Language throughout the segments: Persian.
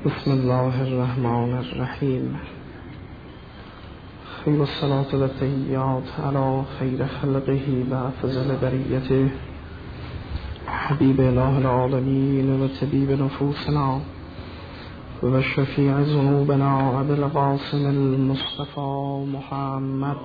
بسم الله الرحمن الرحیم. خیر الصلاة و التحیات علی خیر خلقه و افضل بریته حبیب اله العالمین و طبیب نفوسنا و شفیع ذنوبنا ابی القاسم المصطفى محمد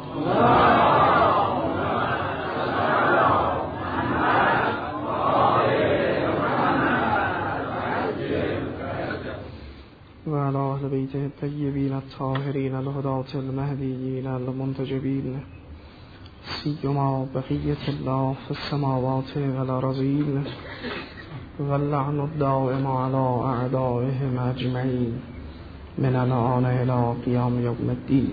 و علی اهل بیته الطیبین الطاهرین الهداة المهدیین المنتجبین سیما بقیة الله في السماوات والارضین واللعن الدائم على اعدائهم اجمعین من الآن الى قیام یوم الدین.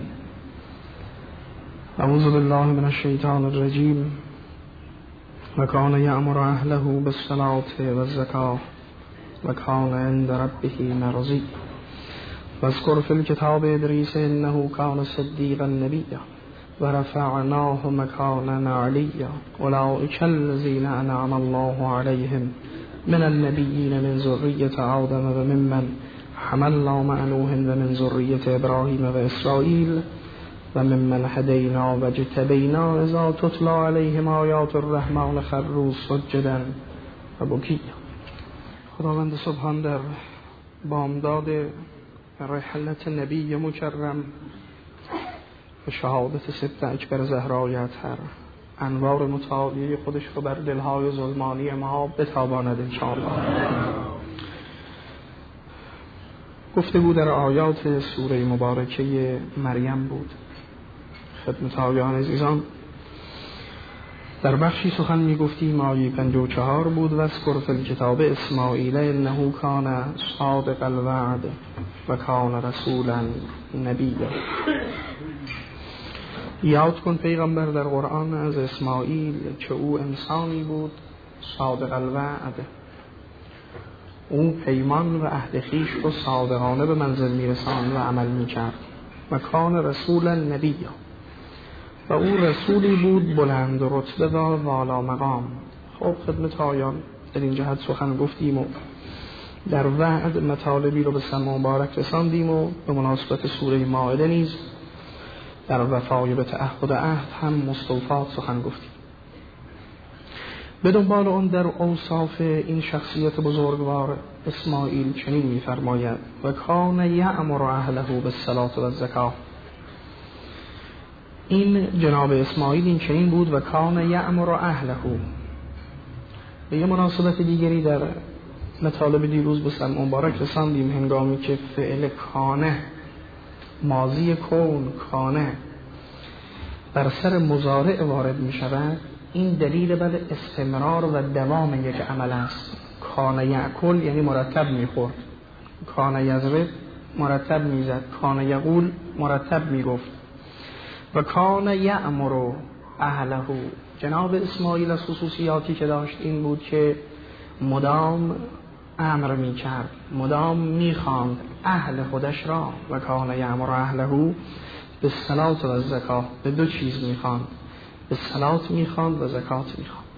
اعوذ بالله من الشیطان الرجیم. و کان یأمر اهله بالصلاة والزکاة و کان عند ربه مرضی. واذکر فی الکتاب ادریس انه کان صدیقا نبیا و رفعناه مکانا علیا. اولئک الذین انعم الله علیهم من النبیین من ذریة آدم و ممن حملنا مع نوح و من ذریة ابراهیم و اسرائیل و ممن هدینا و اجتبینا اذا تتلی علیهم آیات الرحمن خروا سجدا و بکیا. خداوند سبحان در بامداد رحلت نبی مکرم و شهادت سبت اکبر زهرای اطهر انوار متعالی خودش رو بر دلهای ظلمانی ما بتاباند انشاءالله. گفتگو در آیات سوره مبارکه مریم بود. خدمت آقایان عزیزان، در بخشی سخن می گفتیم آیه 54 بود. و اذکر فی الکتاب اسماعیل انه کان صادق الوعد و کان رسولا نبیا. یاد کن پیغمبر در قرآن از اسماعیل که او انسانی بود صادق الوعد، او پیمان و عهد خویش رو صادقانه به منزل میرساند و عمل میکرد. و کان رسولا نبیا، و او رسولی بود بلند رتبه و والا مقام. خب خدمت آیان در این جهت سخن گفتیم و در وعد مطالبی رو به سمع مبارک رساندیم و به مناسبت سوره مائده نیز در وفای به تعهد عهد هم مستوفات سخن گفتیم. به دنبال اون در اوصاف این شخصیت بزرگوار اسماعیل چنین می‌فرماید: و کان یأمر اهله بالصلاة والزکاة. این جناب اسماعیل این چنین بود و کان یأمر اهله. به یه مناسبت دیگری در مطالب دیروز به سمع مبارک رساندیم هنگامی که فعل کانه ماضی کون کانه بر سر مضارع وارد می شود، این دلیل بر استمرار و دوام یک عمل است. کان یأکل یعنی مرتب می خورد، کان یضرب مرتب می زد، کان یقول مرتب می گفت. و کان یأمر اهله. جناب اسماعیل از خصوصیاتی که داشت این بود که مدام امر می کرد، مدام می خواند اهل خودش را. و کان یأمر اهله بالصلاة و الزکاة. به دو چیز می خواند، به صلات می خواند و زکات می خواند.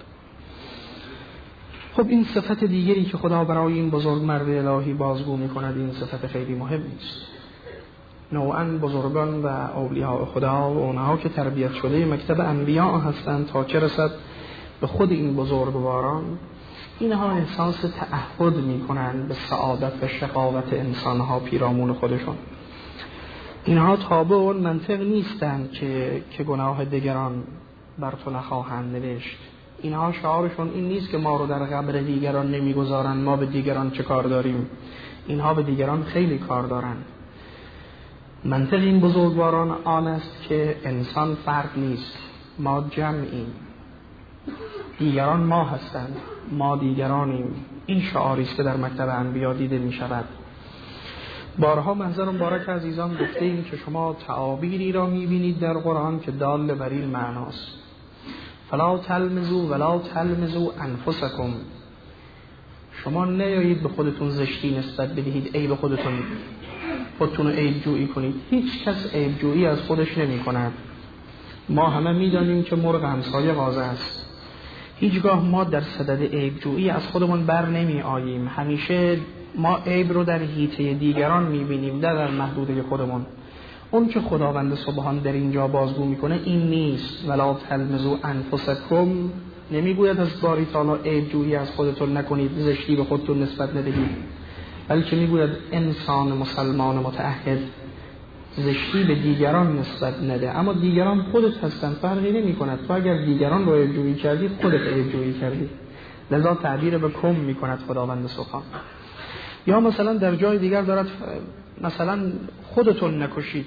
خب این صفت دیگری که خدا برای این بزرگ مرد الهی بازگو می کند، این صفت خیلی مهم است. نوعاً بزرگان و اولیاء خدا و اونها که تربیت شده مکتب انبیاء هستند تا چه رسد به خود این بزرگواران، اینها احساس تعهد می کنند به سعادت و شقاوت انسانها پیرامون خودشون. اینها تابع اون منطق نیستند که گناه دیگران بر تو نخواهند نوشت. اینها شعارشون این نیست که ما رو در قبر دیگران نمیگذارن، ما به دیگران چه کار داریم. اینها به دیگران خیلی کار دارن. منطق این بزرگواران آن است که انسان فرد نیست، ما جمعیم، دیگران ما هستند، ما دیگرانیم. این شعاری است که در مکتب انبیا دیده می شود. بارها منظر مبارک عزیزان گفته ایم که شما تعابیری را می بینید در قرآن که دال بر این معناست: فلا تلمزوا ولا تلمزوا انفسکم. شما نیایید به خودتون زشتی نسبت بدهید، عیب خودتون رو عیب جویی کنید. هیچ کس عیب جویی از خودش نمی کند. ما همه می دانیم که مرغ همسایه غاز است. هیچگاه ما در صدد عیب جویی از خودمون بر نمی آییم. همیشه ما عیب رو در حیطه دیگران میبینیم، در محدوده خودمون. اون که خداوند سبحان در اینجا بازگو میکنه این نیست. ولا تلمزوا انفسکم، نمیگوید از باری تعالی عیب جویی از خودتون نکنید، زشتی به خودتون نسبت ندهید، بلکه میگوید انسان مسلمان متعهد زشتی به دیگران نسبت نده، اما دیگران خودت هستن، فرقی نمی کند. تو اگر دیگران رو عیب جویی کردی خودت عیب جویی کردی، لذا تعبیر به کم می کند خداوند سبحان. یا مثلا در جای دیگر دارد مثلا خودتون نکشید،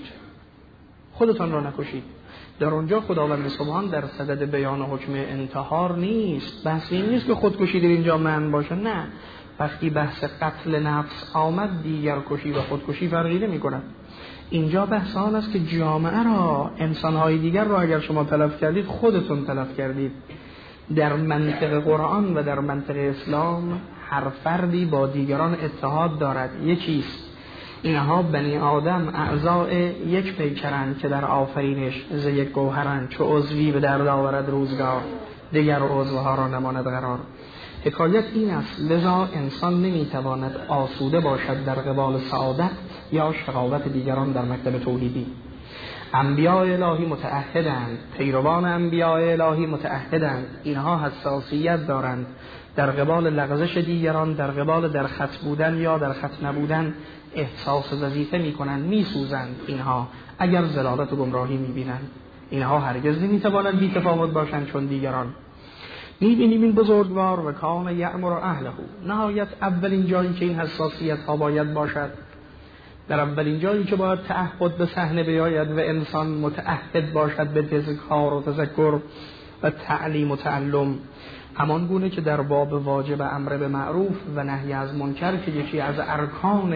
خودتون را نکشید. در اونجا خداوند سبحان در صدد بیان حکم انتحار نیست. بحث این نیست که خودکشی در اینجا من باشه، نه. وقتی بحث قتل نفس آمد دیگر کشی و خودکشی فرقی نمی کند. اینجا بحث آن است که جامعه را، انسانهای دیگر را اگر شما تلف کردید خودتون تلف کردید. در منطق قرآن و در منطق اسلام هر فردی با دیگران اتحاد دارد، یکیست. اینها بنی آدم اعضاء یک پیکرند که در آفرینش ز یک گوهرند، چو عضوی به درد آورد روزگار، دیگر عضوها را نماند قرار. حکایت این است، لذا انسان نمیتواند آسوده باشد در قبال سعادت یا شقاوت دیگران در مکتب توحیدی. انبیاء الهی متعهدند، پیروان انبیاء الهی متعهدند، اینها حساسیت دارند در قبال لغزش دیگران، در قبال در خط بودن یا در خط نبودن احساس وظیفه میکنند، میسوزند. اینها اگر ضلالت و گمراهی میبینند، اینها هرگز نمیتوانند بی تفاوت باشند چون دیگران. میبینیم این بزرگوار و کان یأمر اهله، نهایت اولین جایی که این حساسیت ها باید باشد، در اولین جایی که باید تعهد به صحنه بیاید و انسان متعهد باشد به تذکار و تذکر و تعلیم و تعلم، همان گونه که در باب واجب امر به معروف و نهی از منکر که یکی از ارکان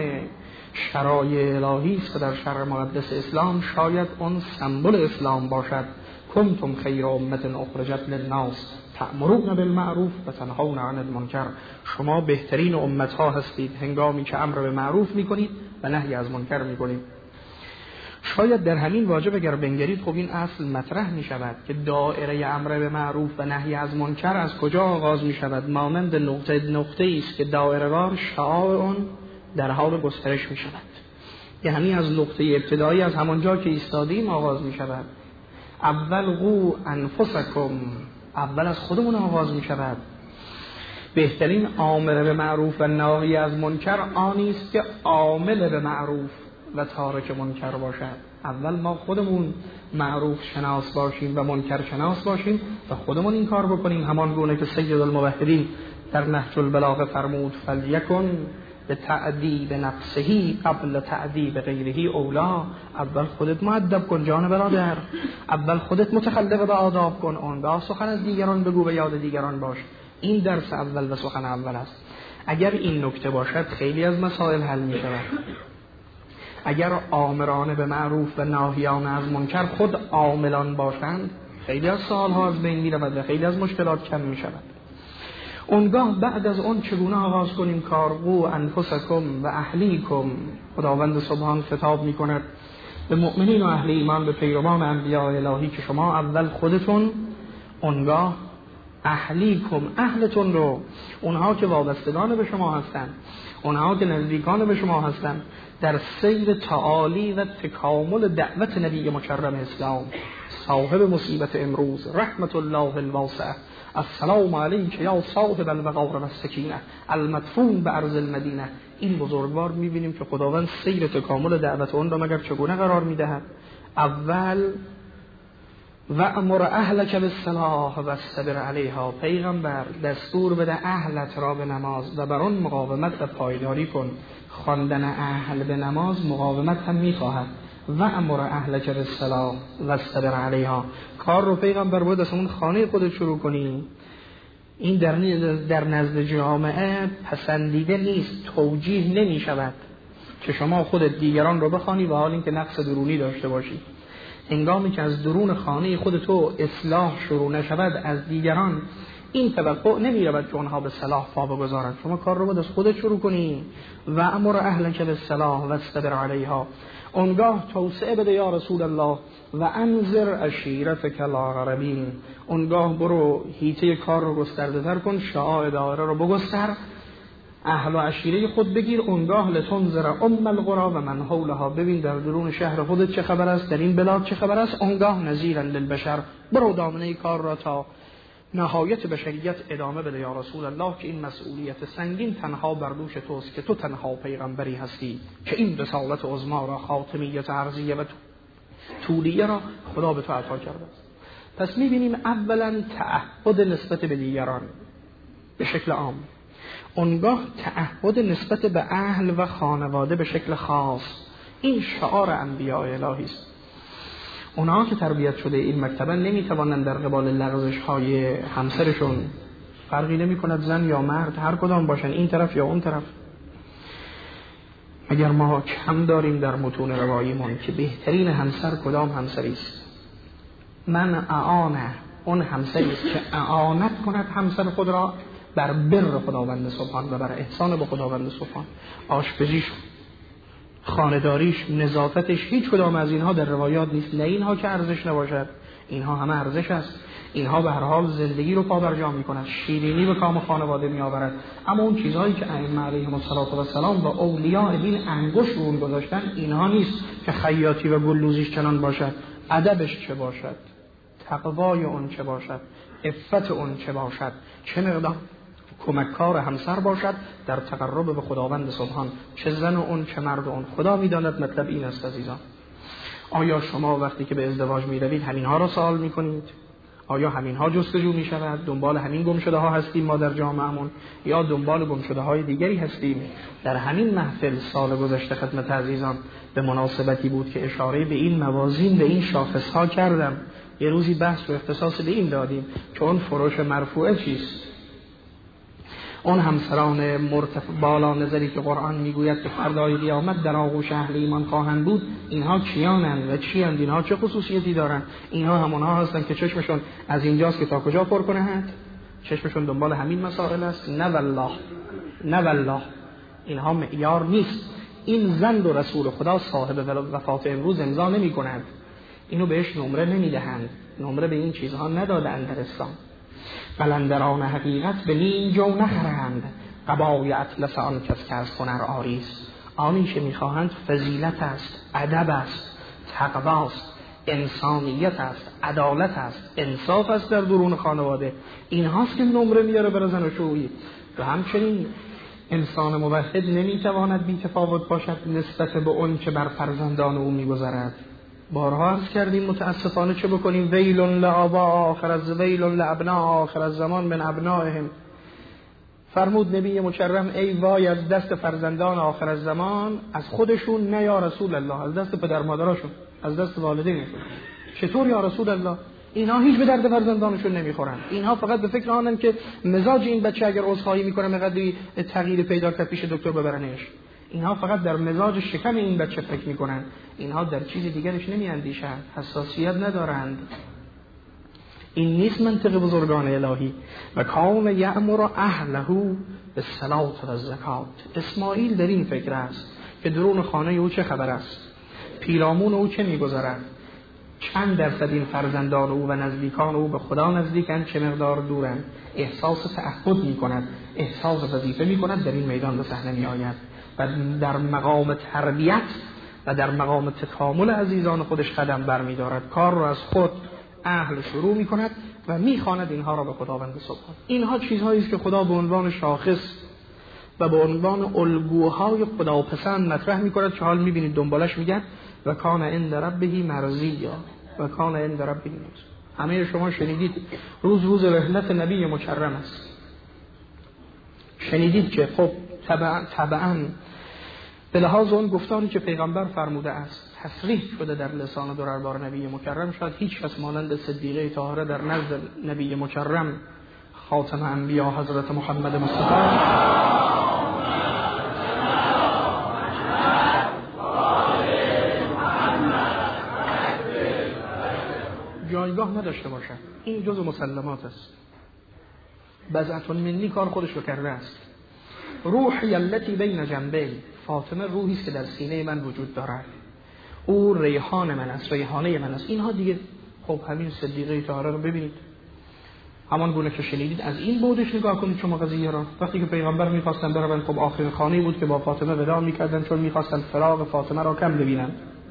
شرایع الهی است و در شرع مقدس اسلام شاید اون سمبل اسلام باشد. کنتم خیر امة اخرجت للناس تأمرون بالمعروف و تنهون عن المنکر، شما بهترین امت ها هستید هنگامی که امر به معروف میکنید و نهی از منکر میکنید. شاید در همین واجب اگر بنگرید خب این اصل مطرح می شود که دایره امر به معروف و نهی از منکر از کجا آغاز می شود. مانند نقطه است که دایره وار شعاع اون در حال گسترش می شود، یعنی از نقطه ابتدایی از همانجا که ایستادیم آغاز می شود. اول قو انفسکم، اول از خودمون آغاز می شود. بهترین آمر به معروف و نهی از منکر آنی است که عامل به معروف و تارک منکر باشد. اول ما خودمون معروف شناس باشیم و منکر شناس باشیم و خودمون این کار بکنیم، همان گونه که سید الموحدین در نهج البلاغه فرمود فلیکن به تعدیب نفسهی قبل تعدیب غیرهی اولا. اول خودت مؤدب کن جان برادر، اول خودت متخلق به آداب کن، اونگاه سخن از دیگران بگو و یاد دیگران باش. این درس اول و سخن اول است. اگر این نکته باشد خیلی از مسائل حل می شود. اگر آمران به معروف و ناهیان از منکر خود عاملان باشند خیلی از سوالها از بین می رود و خیلی از مشکلات کم می شود. اونگاه بعد از اون چگونه آغاز کنیم کار؟ قو انفسکم و اهلیکم. خداوند سبحان خطاب می کند به مؤمنین و اهل ایمان، به پیروان انبیاء الهی که شما اول خودتون، اونگاه اهلیکم، اهلتون رو، اونها که وابستگان به شما هستند، اونها که نزدیکان به شما هستند، در سیر تعالی و تکامل دعوت نبی مکرم اسلام، صاحب مصیبت امروز رحمت الله الواسع، السلام علیک یا صاحب الوقار و السکینه المدفون به ارض المدینه. این بزرگوار میبینیم که خداوند سیر تکامل دعوت اون را مگر چگونه قرار میدهد؟ اول و امر اهلک بالصلاح و استبر علیها، پیغمبر دستور بده اهلت را به نماز و بر آن مقاومت و پایداری کن. خواندن اهل به نماز مقاومت هم میخواهد. و امر اهلک بالصلاح و استبر علیها، کار رو پیغمبر باید از اون خانه خودت شروع کنی. این در نزد جامعه پسندیده نیست، توجیه نمی شود که شما خودت دیگران رو بخوانی و حال اینکه نقص درونی داشته باشی. هنگامی که از درون خانه خود تو اصلاح شروع نشود از دیگران، این توقع نمی رود که اونها به صلاح پا بگذارند. شما کار رو باید از خودت شروع کنی. و امر اهلک بالصلاح و استبر علیها، اونگاه توسعه بده یا رسول الله و انذر عشیرتک الاقربین، اونگاه برو حیطه کار رو گسترده تر کن، شعاع دایره رو بگستر، اهل و عشیره خود بگیر، اونگاه لتنذر ام القری و من حولها، ببین در درون شهر خودت چه خبر است، در این بلاد چه خبر است. اونگاه نذیرا للبشر، برو دامنه کار را تا نهایت بشریت ادامه بده یا رسول الله، که این مسئولیت سنگین تنها بر دوش توست که تو تنها پیغمبری هستی که این رسالت عظما را، خاتمیت عرضیه و طولیه را خدا به تو عطا کرده است. پس می‌بینیم اولا تعهد نسبت به دیگران به شکل عام، اونگاه تعهد نسبت به اهل و خانواده به شکل خاص. این شعار انبیاء الهی است. اونها که تربیت شده این مکتبن نمیتوانند در قبال لغزش‌های همسرشون، فرقی نمی‌کند زن یا مرد، هر کدام باشن، این طرف یا اون طرف. اگر ما کم داریم در متون رواییمون که بهترین همسر کدام همسری است، من اعانه، اون همسری است که اعانت کند همسر خود را بر بر خداوند سبحان و بر احسان به خداوند سبحان. آشپزیش، خانه‌داریش، نظافتش، هیچ کدام از اینها در روایات نیست. نه اینها که ارزش نباشد، اینها همه ارزش است. اینها به هر حال زندگی رو پابرجا می‌کند، شیرینی به کام خانواده می‌آورد. اما اون چیزهایی که ائمه علیهم السلام و اولیاء دین انگشت رو اون گذاشتن، اینها نیست که خیاطی و گلدوزیش چنان باشد. ادبش چه باشد، تقوای اون چه باشد، عفت اون چه باشد، چه مقدار کمککار همسر باشد در تقرب به خداوند سبحان، چه زن اون چه مرد اون. خدا می‌داند. مطلب این است عزیزان، آیا شما وقتی که به ازدواج می‌روید همین‌ها را سوال می‌کنید؟ آیا همین‌ها جستجو می‌شود؟ دنبال همین گمشده‌ها هستیم ما در جامعهمون، یا دنبال گمشده‌های دیگری هستیم؟ در همین محفل سال گذشته خدمت عزیزان به مناسبتی بود که اشاره به این موازین، به این شاخص‌ها کردم. یه روزی بحث و اختصاص به این دادیم که اون فروش مرفوعه چیست. اون همسران مرتفع بالا نظری که قرآن میگوید که فردای قیامت در آغوش اهل ایمان خواهند بود، اینها کیانند و چیند؟ اینها چه خصوصیتی دارند؟ اینها همونها هستند که چشمشون از اینجاست که تا کجا پر کنند، چشمشون دنبال همین مسائل است. نه والله، نه والله، اینها معیار نیست. این زن و رسول خدا صاحب وفات امروز امضا نمی کند، اینو بهش نمره نمی دهند، نمره به این چیزها ندادند در اسلام. قلندران حقیقت به نیم جو نخرند، قبای اطلس آن کس که از هنر آریست. آنی که میخواهند فضیلت است، ادب است، تقواست، انسانیت است، عدالت است، انصاف است در درون خانواده. این هاست که نمره میاره برای زن و شویی. و همچنین انسان موحد نمیتواند بی‌تفاوت باشد نسبت به اون که بر فرزندان او میگذرد. بارها عرض کردیم متاسفانه چه بکنیم؟ ویل لآباء آخر از ویل لابناء آخر از زمان من ابنائهم. فرمود نبی مکرم ای وای از دست فرزندان آخر از زمان، از خودشون نه یا رسول الله، از دست پدر مادرشون، از دست والدینشون. چطور یا رسول الله؟ اینها هیچ به درد فرزندانشون نمیخورن. اینها فقط به فکر آنن که مزاج این بچه اگر عذرخواهی میکنه مقدری تغییر پیدا کنه پیش دکتر ببرنش. اینها فقط در مزاج شکم این بچه فکر میکنن، اینها در چیز دیگرش نمیاندیشند، حساسیت ندارند. این نیست منطق بزرگان الهی. و کان یأمر اهله بالصلاة و الزکات. اسماعیل در این فکر است که درون خانه او چه خبر است، پیرامون او چه میگذرد، چند درصد این فرزندان او و نزدیکان او به خدا نزدیکند، چه مقدار دورند. احساس تعهد میکند، احساس وظیفه میکند، در این میدان به صحنه میآید و در مقام تربیت و در مقام تکامل عزیزان خودش قدم برمی‌دارد. کار را از خود اهل شروع می‌کند و می‌خواند اینها را به خداوند سبحان. اینها چیزهایی است که خدا به عنوان شاخص و به عنوان الگوهای خداپسند مطرح می‌کند که حال می‌بینید دنبالش میگن و کان عند ربه مرضیا و کان عند ربه مرضیا. همه شما شنیدید روز رحلت نبی مکرم است. شنیدید که خب طبعاً به لحاظ اون گفتاری که پیغمبر فرموده است تصریح شده در لسان دربار نبی مکرم، شاید هیچ کس مانند صدیقه طاهره در نزد نبی مکرم خاتم انبیا حضرت محمد مصطفی جایگاه نداشته باشد. این جزء مسلمات است. بضعة منی کار خودش رو کرده است. روحی التي بین جنبی، فاطمه روحی است که در سینه من وجود دارد، او ریحان من است، ریحانه من است. اینها دیگه خب همین صدیقه طاهره رو ببینید، همان گونه که شنیدید از این بودش نگاه کنید شما قضیه را. وقتی که پیغمبر می‌خواستن بروند، خب آخرین خانه‌ای بود که با فاطمه وداع می‌کردن، چون می‌خواستن فراق فاطمه را کم ببینن.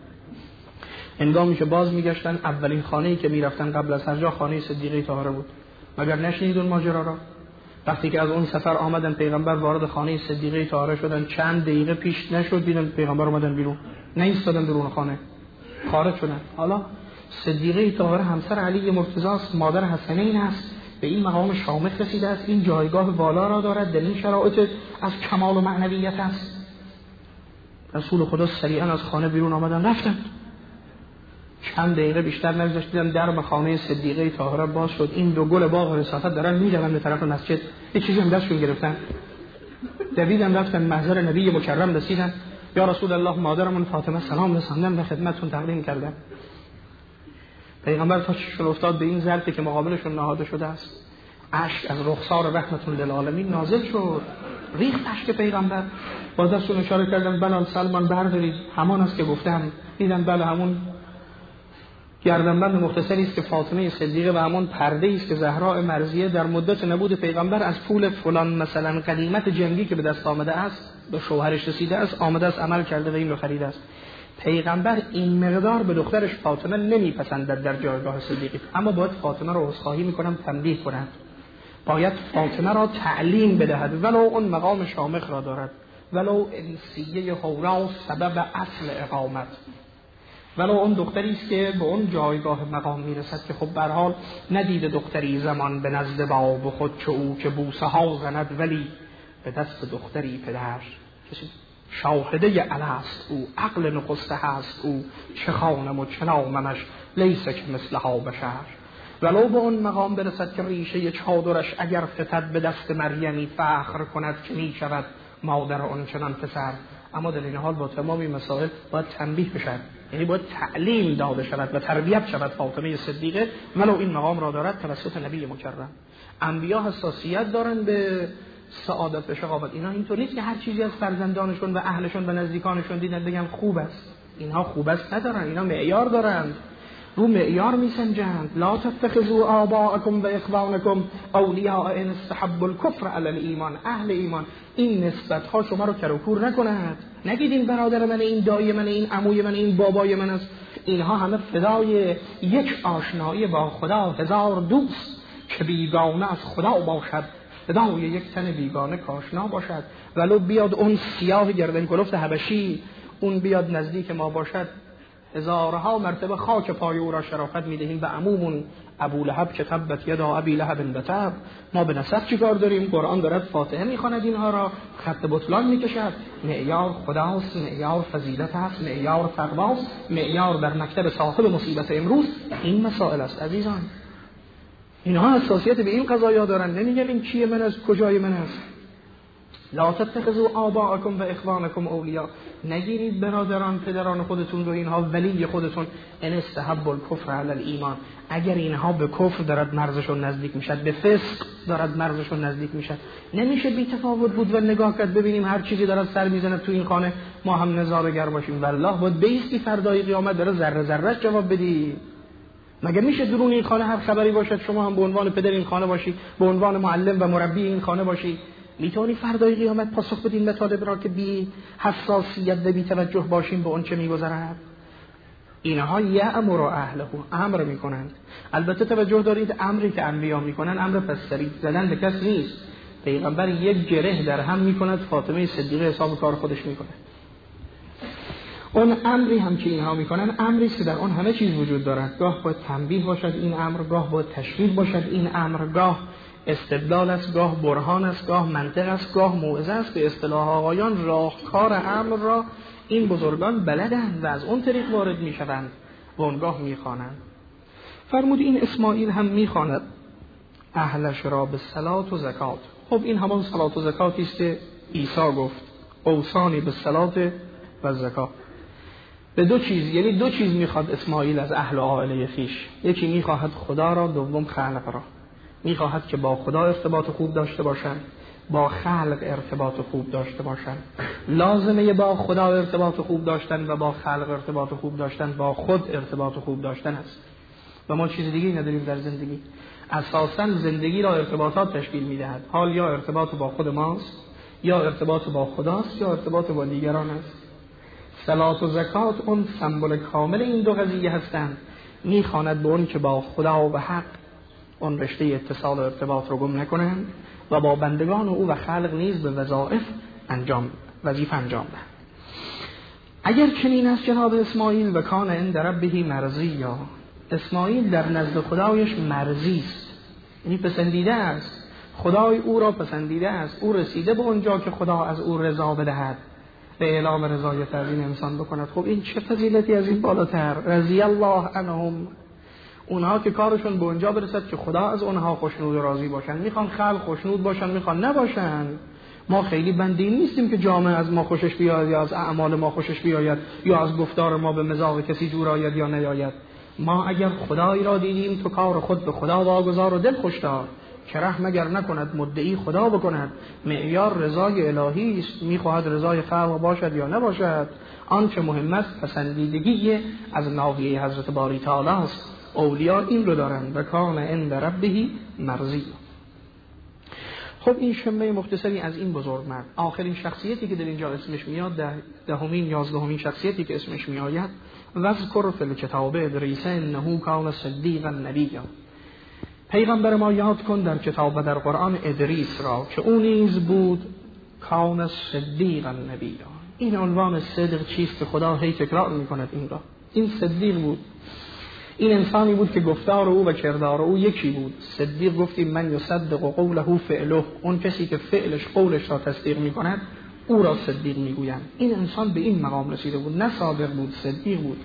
هنگامی که باز می‌گشتن، اولین خانه‌ای که می‌رفتن قبل از هر جا خانه صدیقه طاهره بود. مگر نشنیدید اون ماجرا را؟ وقتی که از اون سفر آمدن، پیغمبر وارد خانه صدیقه طاهره شدن، چند دقیقه پیش نشد دیدن پیغمبر اومدن بیرون، نایستادن درون خانه، خارج شدن. حالا صدیقه طاهره همسر علی مرتضی است، مادر حسنین است، به این مقام شامخ رسیده است، این جایگاه والا را دارد، در این شرایط از کمال و معنویت است. رسول خدا سریعا از خانه بیرون آمدن، رفتن. چند دقیقه بیشتر نگذشت دیدن در خانه صدیقه طاهره باز شد. این دو گل باغ رسالت دارن می‌دوند به طرف مسجد. یه چیزی هم دستشون گرفتن، دویدن رفتن محضر نبی مکرم رسیدن. یا رسول الله، مادرمون فاطمه سلام رساندن، به خدمتتون تقدیم کردن. پیغمبر تا چشم افتاد به این ظرفی که مقابلشون نهاده شده است، اشک از رخسار رحمت للعالمین نازل شد، ریخت اشک پیغمبر. با دستشون اشاره کردن بلال سلمان بردارید، همان است که گفتم. دیدن بله همون گردنبند مختصری است که فاطمه صدیقه و همون پرده است که زهراء مرضیه در مدت نبود پیغمبر از پول فلان مثلا قدیمت جنگی که به دست آمده است، به شوهرش رسیده است، آمده است عمل کرده و این رو خریده است. پیغمبر این مقدار به دخترش فاطمه نمیپسندد در جایگاه صدیقه، اما باید فاطمه رو عذرخواهی میکنم تنبیه کند، باید فاطمه را تعلیم بدهد، ولو اون مقام شامخ را دارد، ولو انسیه حورا سبب اصل اقامت، ولو اون دختری است که به اون جایگاه مقام میرسد که خب به هر حال ندیده دختری زمان به نزد باب خود چه او که بوسه ها زند، ولی به دست دختری پدر کسی شاهده الست او، عقل نخسته هست او، چه خانم و چه ناممش لیسه که مثلها بشر. ولو به اون مقام برسد که ریشه چادرش اگر فتد به دست مریمی فخر کند که می شود مادر اون چنان پسر. اما در این حال با تمام این مسائل باید تنبیه بشد، یعنی باید تعلیم داده شود و تربیت شود فاطمه صدیقه ولو این مقام را دارد توسط نبی مکرم. انبیا حساسیت دارن به سعادت و شقاوت، اینا اینطور نیست که هر چیزی از فرزندانشون و اهلشون و نزدیکانشون دیدن بگن خوب است. اینها خوب است ندارن، اینا معیار دارن، رو معیار میسنجند. لا تتخذوا آباءکم و اخوانکم اولیاء ان استحبوا الکفر علی الایمان. اهل ایمان این نسبت ها شما رو کروکور نکند، نگید این برادر من، این دایی من، این عموی من، این بابای من است. اینها همه فدای یک آشنایی با خدا، هزار دوست که بیگانه از خدا باشد فدای یک تن بیگانه کاشنا باشد. ولو بیاد اون سیاه گردن کلفت حبشی، اون بیاد نزدیک ما باشد، هزارها مرتبه خاک پای او را شرافت میدهیم. و عمومون ابو لهب که تبت یدا ابی لهب بتب. ما به نسب چیکار داریم؟ قرآن دارد فاتحه میخواند، اینها را خط بطلان میکشد. معیار خداست، معیار فضیلت است، معیار تقواست، معیار در مکتب صاحب مصیبت امروز این مسائل است. عزیزان اینها حساسیت به این قضایا دارن، نمیگن این کیه من از کجای من است. لا تتخذوا آباءکم و اخوانکم اولیاء. نگیرید برادران پدران خودتون رو اینها ولی خودتون. ان استحبوا الکفر علی الایمان. اگر اینها به کفر دارد مرزشون نزدیک میشد، به فسق دارد مرزشون نزدیک میشد، نمیشه بی تفاوت بود و نگاه کرد ببینیم هر چیزی دارد سر میزنه تو این خانه ما هم نظاره‌گر باشیم. والله باید بیستی فردای قیامت داره ذره ذره جواب بدی. مگر میشه درون این خانه هر خبری باشد شما هم به عنوان پدر این خانه باشی، به عنوان معلم و مربی این خانه باشی؟ میتونی فردای قیامت پاسخ بدین مطالب را که بی حساسیت و بی توجه باشیم به اون چه میگذرد؟ اینها یأمر اهله، امر میکنند. البته توجه دارید امری که انبیا میکنن امر پسری زدن به کس نیست. پیغمبر یک گره در هم میکند، فاطمه صدیقه حساب کار خودش میکنه. اون امری هم که اینها میکنن امری است که در اون همه چیز وجود دارد. گاه باید تنبیه باشد این امر، گاه باید تشویق باشد این امر، گاه استدلال است، گاه برهان است، گاه منطق است، گاه موعظه است. به اصطلاح آقایان راهکار امر را این بزرگان بلدند و از اون طریق وارد میشوند و اونگاه میخوانند. فرمود این اسماعیل هم میخواند اهلش را به صلات و زکات. خب این همان صلات و زکاتی است که عیسی گفت اوصانی به صلات و زکات. به دو چیز، یعنی دو چیز میخواد اسماعیل از اهل و عائله خویش. یکی میخواهد خدا را، دوم خلق را. میخواهد که با خدا ارتباط خوب داشته باشند، با خلق ارتباط خوب داشته باشند. لازمه با خدا ارتباط خوب داشتن و با خلق ارتباط خوب داشتن با خود ارتباط خوب داشتن است. و ما چیز دیگه‌ای نداریم در زندگی. اساساً زندگی را ارتباطات تشکیل می‌دهد. حال یا ارتباط با خود ماست، یا ارتباط با خداست، یا ارتباط با دیگران است. صلات و زکات اون سمبل کامل این دو قضیه هستند. می‌خواند به اون که با خدا و حق اون رشته اتصال و ارتباط رو گم نکنند و با بندگان او و خلق نیز به وظیفه انجام دهند. اگر چنین است جناب اسماعیل و کان عند ربه مرضیا، اسماعیل در نزد خدایش مرضی است، یعنی پسندیده است، خدای او را پسندیده است، او رسیده به اونجا که خدا از او رضا بدهد، به اعلام رضایت از این انسان بکند. خب این چه فضیلتی از این بالاتر؟ رضی الله عنهم، اونها که کارشون به اونجا برسد که خدا از اونها خوشنود و راضی باشن. میخوان خلق خوشنود باشن، میخوان نباشن. ما خیلی بندی نیستیم که جامعه از ما خوشش بیاید یا از اعمال ما خوشش بیاید یا از گفتار ما به مزاج کسی جور آید یا نیاید. ما اگر خدایی را دیدیم تو کار خود به خدا واگذار و دل خوش دار که رحم اگر نکند مدعی خدا بکند. معیار رضای الهی است، میخواهد رضای خلق باشد یا نباشد. آنچه مهم است پسندیدگی از ناحیه حضرت باری تعالی است. اولیاء این رو دارند و کان عند ربه مرضی. خب این شمه مختصری از این بزرگمرد. آخرین شخصیتی که در اینجا اسمش میاد، دهمین 11مین شخصیتی که اسمش میآید، وذکر فی الکتاب ادریس انه کان صدیقا نبیا. پیغمبر ما یاد کن در کتاب و در قرآن ادریس را که اون نیز بود کان صدیقا نبیا. این عنوان صدق چیست که خدا هی تکرار میکند این را. این صدیق بود، این انسانی بود که گفتار او و کردار او یکی بود. صدیق گفتیم من یصدق قوله فعله، اون کسی که فعلش قولش را تصدیق میکند او را صدیق میگویند. این انسان به این مقام رسیده بود، نه صادق بود، صدیق بود.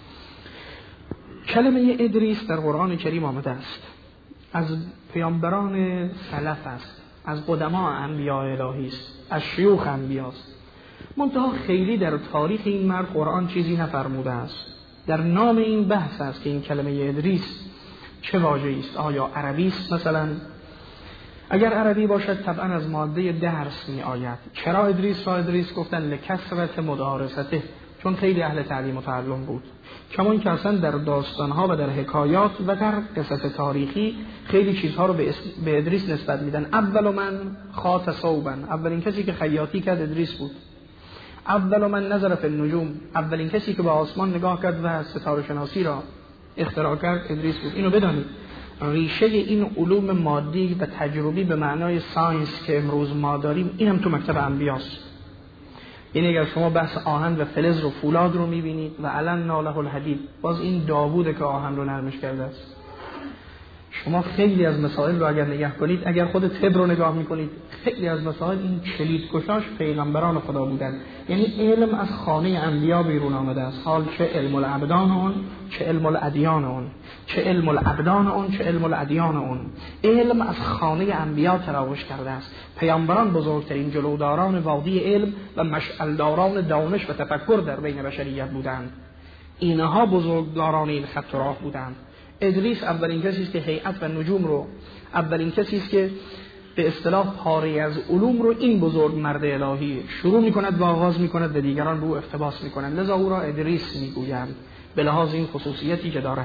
کلمه ادریس در قرآن کریم آمده است، از پیامبران سلف است، از قدما انبیاء الهی است، از شیوخ انبیاست. منتها خیلی در تاریخ این مرد قرآن چیزی نفرموده است. در نام این بحث است که این کلمه ادریس چه واژه‌ای است. آیا عربی است مثلا؟ اگر عربی باشد طبعا از ماده درس می آید. چرا ادریس را ادریس گفتن؟ لکثرت مدارسته، چون خیلی اهل تعلیم و تعلم بود. کمان که اصلا در داستانها و در حکایات و در قصص تاریخی خیلی چیزها رو به ادریس نسبت میدن. اول من خاط ثوبا، اولین کسی که خیاطی کرد ادریس بود. اول من نظر فی النجوم، اولین کسی که به آسمان نگاه کرد و ستاره شناسی را اختراع کرد ادریس بود. اینو بدانید، ریشه این علوم مادی و تجربی به معنای ساینس که امروز ما داریم اینم تو مکتب انبیاست. یعنی اگر شما بحث آهن و فلز رو فولاد رو میبینید و علن ناله الحدید، باز این داوود که آهن رو نرمش کرده است. شما خیلی از مسائل رو اگر نگاه کنید، اگر خود طب رو نگاه میکنید، خیلی از مسائل این کلیدگشاش پیغمبران خدا بودن. یعنی علم از خانه انبیا بیرون آمده است. حال چه علم الابدان اون، چه علم الادیان اون، چه علم الابدان اون، چه علم الادیان اون. علم از خانه انبیا تراوش کرده است. پیامبران بزرگترین جلوداران وادی علم و مشعلداران دانش و تفکر در بین بشریت بودند. اینها بزرگداران این خط و راه بودند. ادریس اولین کسی است که هیئت و نجوم رو، اولین کسی است که به اصطلاح پاره از علوم رو این بزرگ مرد الهی شروع می‌کند و آغاز می‌کند و دیگران به او اقتباس می‌کنند. لذا او را ادریس می‌گویند به لحاظ این خصوصیتی که دارد.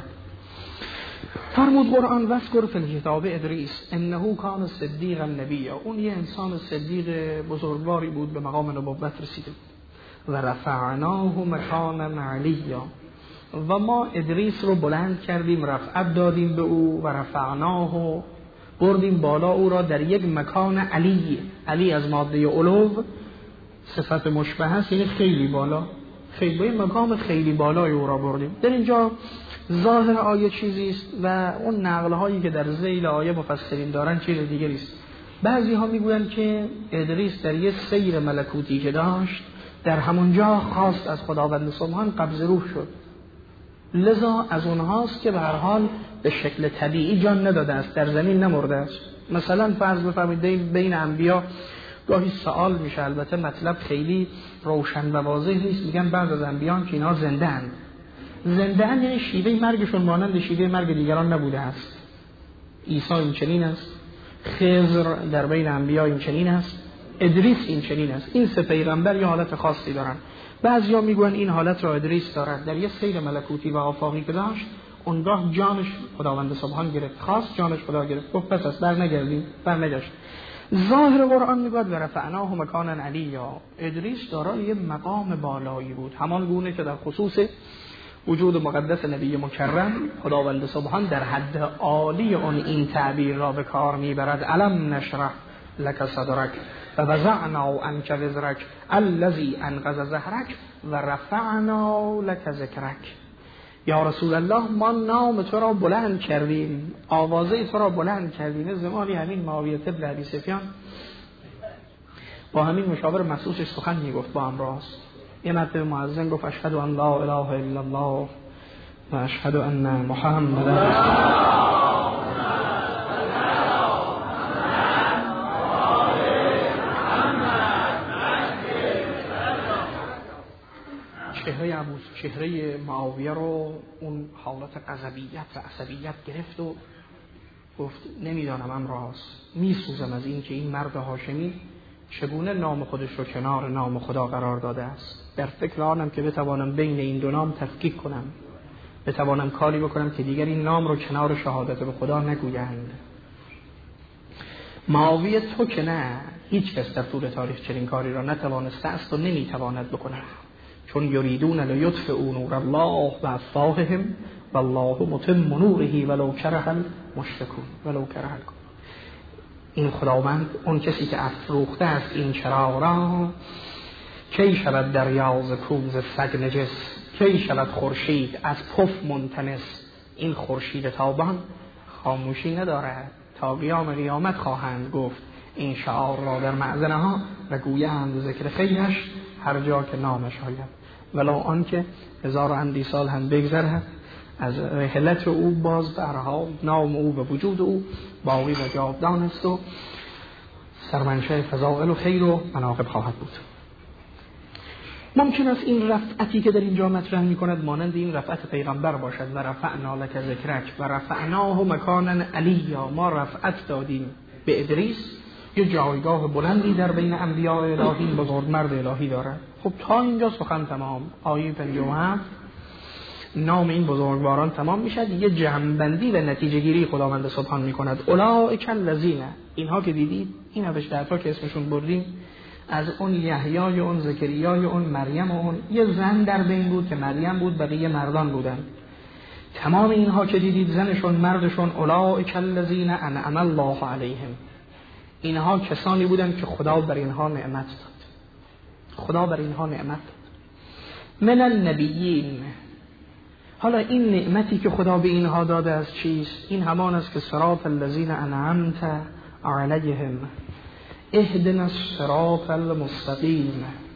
فرمود قرآن وذکر فی الکتاب ادریس انه کان صدیقا نبیا. اون یه انسان صدیق بزرگواری بود، به مقام نبوت رسیده و رفعناه مکانا علیا. و ما ادریس رو بلند کردیم، رفعت دادیم به او و رفعناه، بردیم بالا او را در یک مکان علی. علی از ماده علو صفت مشبه است، یعنی خیلی بالا، خیلی به مقام خیلی بالای او را بردیم. در اینجا ظاهر آیه چیزی است و اون نقل هایی که در ذیل آیه مفسرین دارن چیز دیگری است. بعضی ها میگویند که ادریس در یک سیر ملکوتی که داشت در همونجا خواست از خداوند سبحان قبض روح شد. لذا از اونهاست که به هر حال به شکل طبیعی جان نداده است، در زمین نمرده است. مثلا فرض بفرمایید بین انبیا گاهی سوال میشه، البته مطلب خیلی روشن و واضح نیست، میگن بعض از انبیان که اینا زنده اند. زنده اند یعنی شیوه مرگشون مانند شیوه مرگ دیگران نبوده است. عیسی این چنین است، خضر در بین انبیا این چنین است، ادریس این چنین است. این سه پیغمبر یه حالت خاصی دارن. بعضیا میگن این حالت را ادریس دارد، در یه سیر ملکوتی و آفاقی که داشت اونگاه جانش خداوند سبحان گرفت، خواست جانش خدا گرفت، گفت پس از برنگشت. ظاهر قرآن میگوید و رفعناه مکانا علیا، ادریس دارای یه مقام بالایی بود، همان گونه که در خصوص وجود مقدس نبی مکرم خداوند سبحان در حد عالی اون این تعبیر را به کار میبرد. الم نشرح لك صدرک و وضعنا عنک وزرک الذی انقض ظهرک و رفعنا لك ذکرک. یا رسول الله ما نام تو را بلند کردیم، آوازه تو را بلند کردیم. زمانی همین معاویه بن ابی سفیان با همین مشاور مخصوصش سخن میگفت با امراض. یه مرتبه مؤذن گفت اشهد ان لا اله الا الله و اشهد ان محمدا رسول چهره معاویه رو اون حالت غضبیت و عصبیت گرفت و گفت نمیدانم امراض، میسوزم از این که این مرد هاشمی چگونه نام خودش رو کنار نام خدا قرار داده است. در فکر آنم که بتوانم بین این دو نام تفکیک کنم، بتوانم کاری بکنم که دیگر این نام رو کنار شهادت به خدا نگویند. معاویه تو که نه، هیچ کس در طول تاریخ چنین کاری را نتوانسته است و نمیتواند بکند. چون یریدون لیطفئوا نور الله بافواههم والله متم نوره ولو کره المشرکون ولو کره الکافرون. این خداوند اون کسی که افروخته است این چراغ را، کی شود دریا ز کوز سگ نجس، کی شود خورشید از پف منتنس. این خورشید تابان خاموشی ندارد، تا قیامت خواهند گفت این شعار را در معزنها و گویند ذکر خیرش هر جا که نامش آید. ولو آنکه 1000 و اندی سال هم بگذرد از رحلت او، باز برها نام او و وجود او باقی و جاودان است و سرمنشأ فضائل و خیر و مناقب خواهد بود. ممکن است این رفعتی که در اینجا مطرح می‌کند مانند این رفعت پیغمبر باشد، و رفعنا لک ذکرک و رفعناه مکانا علیا، ما رفعت دادیم به ادریس، یه جایگاه بلندی در بین انبیاء الهی، بزرگمرد الهی دارد. خب تا اینجا سخن تمام. آیه 57 نام این بزرگواران تمام میشد. یه جمع‌بندی و نتیجه گیری خداوند سبحان میکند. اولئک الذین، اینها که دیدید، این نوشته‌ها که اسمشون بردیم، از اون یحیی، اون زکریا، اون مریم، اون یه زن در بین بود که مریم بود، بقیه مردان بودن. تمام اینها که دیدید، زنشون مردشون، اولئک الذین انعم الله علیهم، اینها کسانی بودند که خدا بر اینها نعمت داد. خدا بر اینها نعمت داد. من النبیین. حالا این نعمتی که خدا به اینها داده از چیست؟ این همان است که صراط الذین انعمت علیهم اهدنا الصراط المستقیم.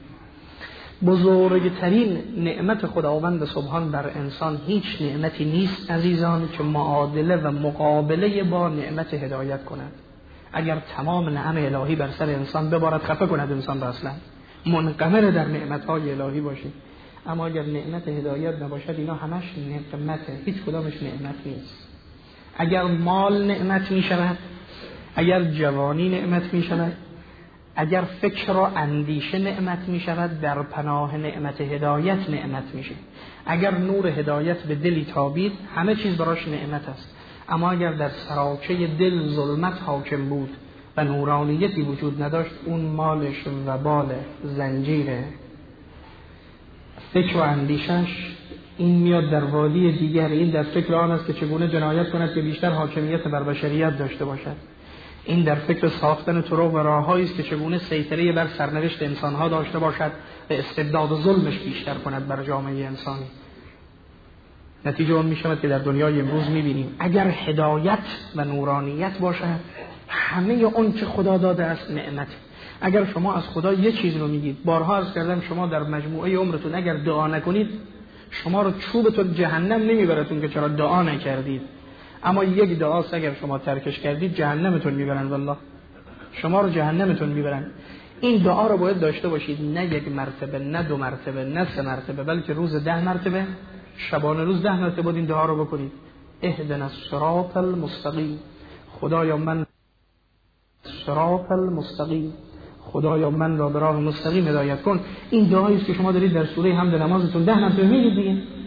بزرگترین نعمت خداوند سبحان بر انسان هیچ نعمتی نیست عزیزان که معادله و مقابله با نعمت هدایت کند. اگر تمام نعم الهی بر سر انسان ببارد، خفه کند انسان را، اصلا منقمر در نعمتهای الهی باشید. اما اگر نعمت هدایت نباشد، اینا همش نعمته، هیچ کدامش نعمت نیست. اگر مال نعمت می شود، اگر جوانی نعمت می شود، اگر فکر و اندیشه نعمت می شود، در پناه نعمت هدایت نعمت می شود. اگر نور هدایت به دلی تابید، همه چیز براش نعمت است. اما اگر در سراچه دل ظلمت حاکم بود و نورانیتی وجود نداشت، اون مالش و بال زنجیره. فکر و اندیشش این میاد در وادی دیگر. این در فکر آن است که چگونه جنایت کند که بیشتر حاکمیت بر بشریت داشته باشد. این در فکر ساختن طرق و راههایی است که چگونه سیطره بر سرنوشت انسانها داشته باشد و استبداد و ظلمش بیشتر کند بر جامعه انسانی. نتیجه اون میشود که در دنیای امروز میبینیم اگر هدایت و نورانیت باشد، همه اون که خدا داده است نعمت. اگر شما از خدا یه چیز رو میگید، بارها عرض کردم، شما در مجموعه عمرتون اگر دعا نکنید، شما رو چوبتون جهنم نمیبرتون که چرا دعا نکردید. اما یک دعاست اگر شما ترکش کردید، جهنمتون میبرن، والله شما رو جهنمتون میبرن. این دعا رو باید داشته باشید، نه یک مرتبه، نه 2 مرتبه، نه 3 مرتبه، بلکه روز 10 مرتبه، شبانه روز 10 مرتبه باید این دعا رو بکنید. اهدنا الصراط المستقیم، خدایا من صراط المستقیم، خدایا من را به راه مستقیم هدایت کن. این دعایی است که شما دارید در سوره حمد نمازتون 10 مرتبه میگید دیگه.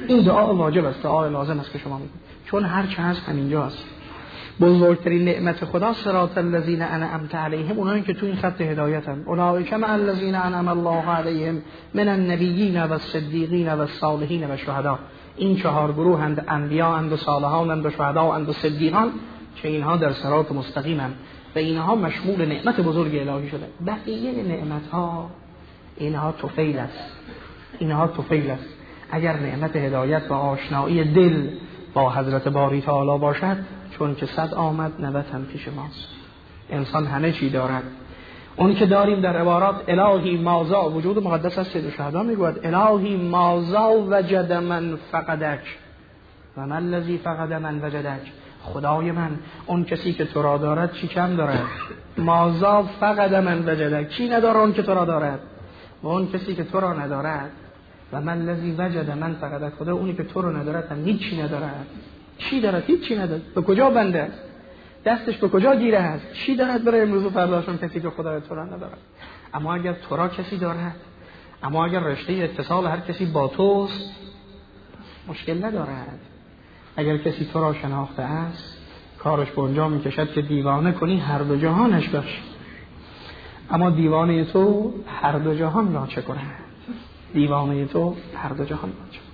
این دعا واجب است، دعا لازم است که شما میگید، چون هر چه هست همینجاست. بزرگترین نعمت خدا صراط الذین انعمت علیهم، اونایی که تو این خط هدایتن، اولئک مع الذین انعم الله علیهم من النبیین و الصدیقین و الصالحین و الشهداء. این چهار گروه اند، انبیا اند و صالحان اند و شهدا اند و صدیقان، که اینها در صراط مستقیمند و اینها مشمول نعمت بزرگ الهی شده. بقیه نعمت ها اینها طفیل است، اینها طفیل است. اگر نعمت هدایت و آشنایی دل با حضرت باری تعالی باشد، چون که 100 آمد 90 هم پیش ماست. انسان همه چی دارد. اون که داریم در عبارات الهی مازا، وجود مقدس از سید الشهدا میگوید الهی مازا وجد من فقدک و من الذی فقد من وجدک. خدای من، اون کسی که تو را دارد چی کم دارد؟ مازا فقد من وجدک، چی نداره اون که تو را دارد؟ و اون کسی که تو را ندارد و من الذی وجد من فقدک، خدا اونی که تو را ندارد هم هیچ چی ندارد. چی دارد؟ هیچ چی ندارد. به کجا بنده است؟ دستش به کجا گیره است؟ چی دارد برای امروز و فرداشون کسی که خدای تو را ندارد؟ اما اگر تو را کسی دارد، اما اگر رشته اتصال هر کسی با توست، مشکل ندارد. اگر کسی تو را شناخته است، کارش به اونجا میکشد که دیوانه کنی هر دو جهانش باش. اما دیوانه تو هر دو جهان را چه کند؟ دیوانه تو هر دو جهان را چه کند؟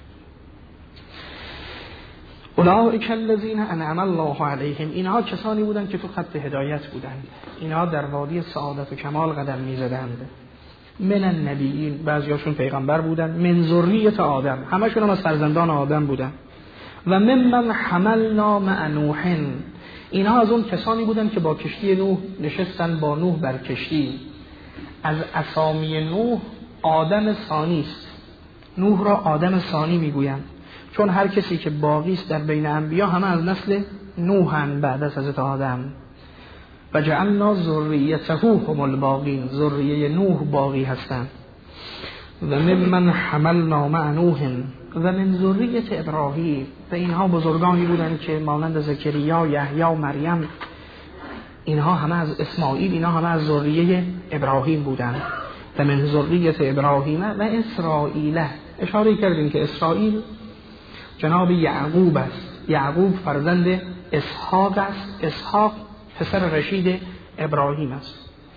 اولئک الذین انعم الله علیهم، اینها کسانی بودند که تو خط هدایت بودند، اینها در وادی سعادت و کمال قدم میزدند. من النبیین، بعضیاشون پیغمبر بودند، من ذریت آدم، همشون هم از فرزندان آدم بودند. و ممن حملنا مع نوح، اینها از اون کسانی بودند که با کشتی نوح نشستن، با نوح بر کشتی. از اسامی نوح آدم ثانی است، نوح را آدم ثانی میگویند، چون هر کسی که باقی است در بین انبیا همه از نسل نوحن بعد از حضرت آدم. و جعلنا ذریته هم الباقین، ذریه نوح باقی هستند. و ممن حملنا مع نوح و من ذریه ابراهیم، و اینها بزرگانی بودند که مانند زکریا، یحیی و مریم، اینها همه از اسماعیل، اینها همه از ذریه ابراهیم بودند. و من ذریه ابراهیم و اسرائیل، اشاره کردیم که اسرائیل جناب یعقوب است. یعقوب فرزند اسحاق است، اسحاق پسر رشید ابراهیم است.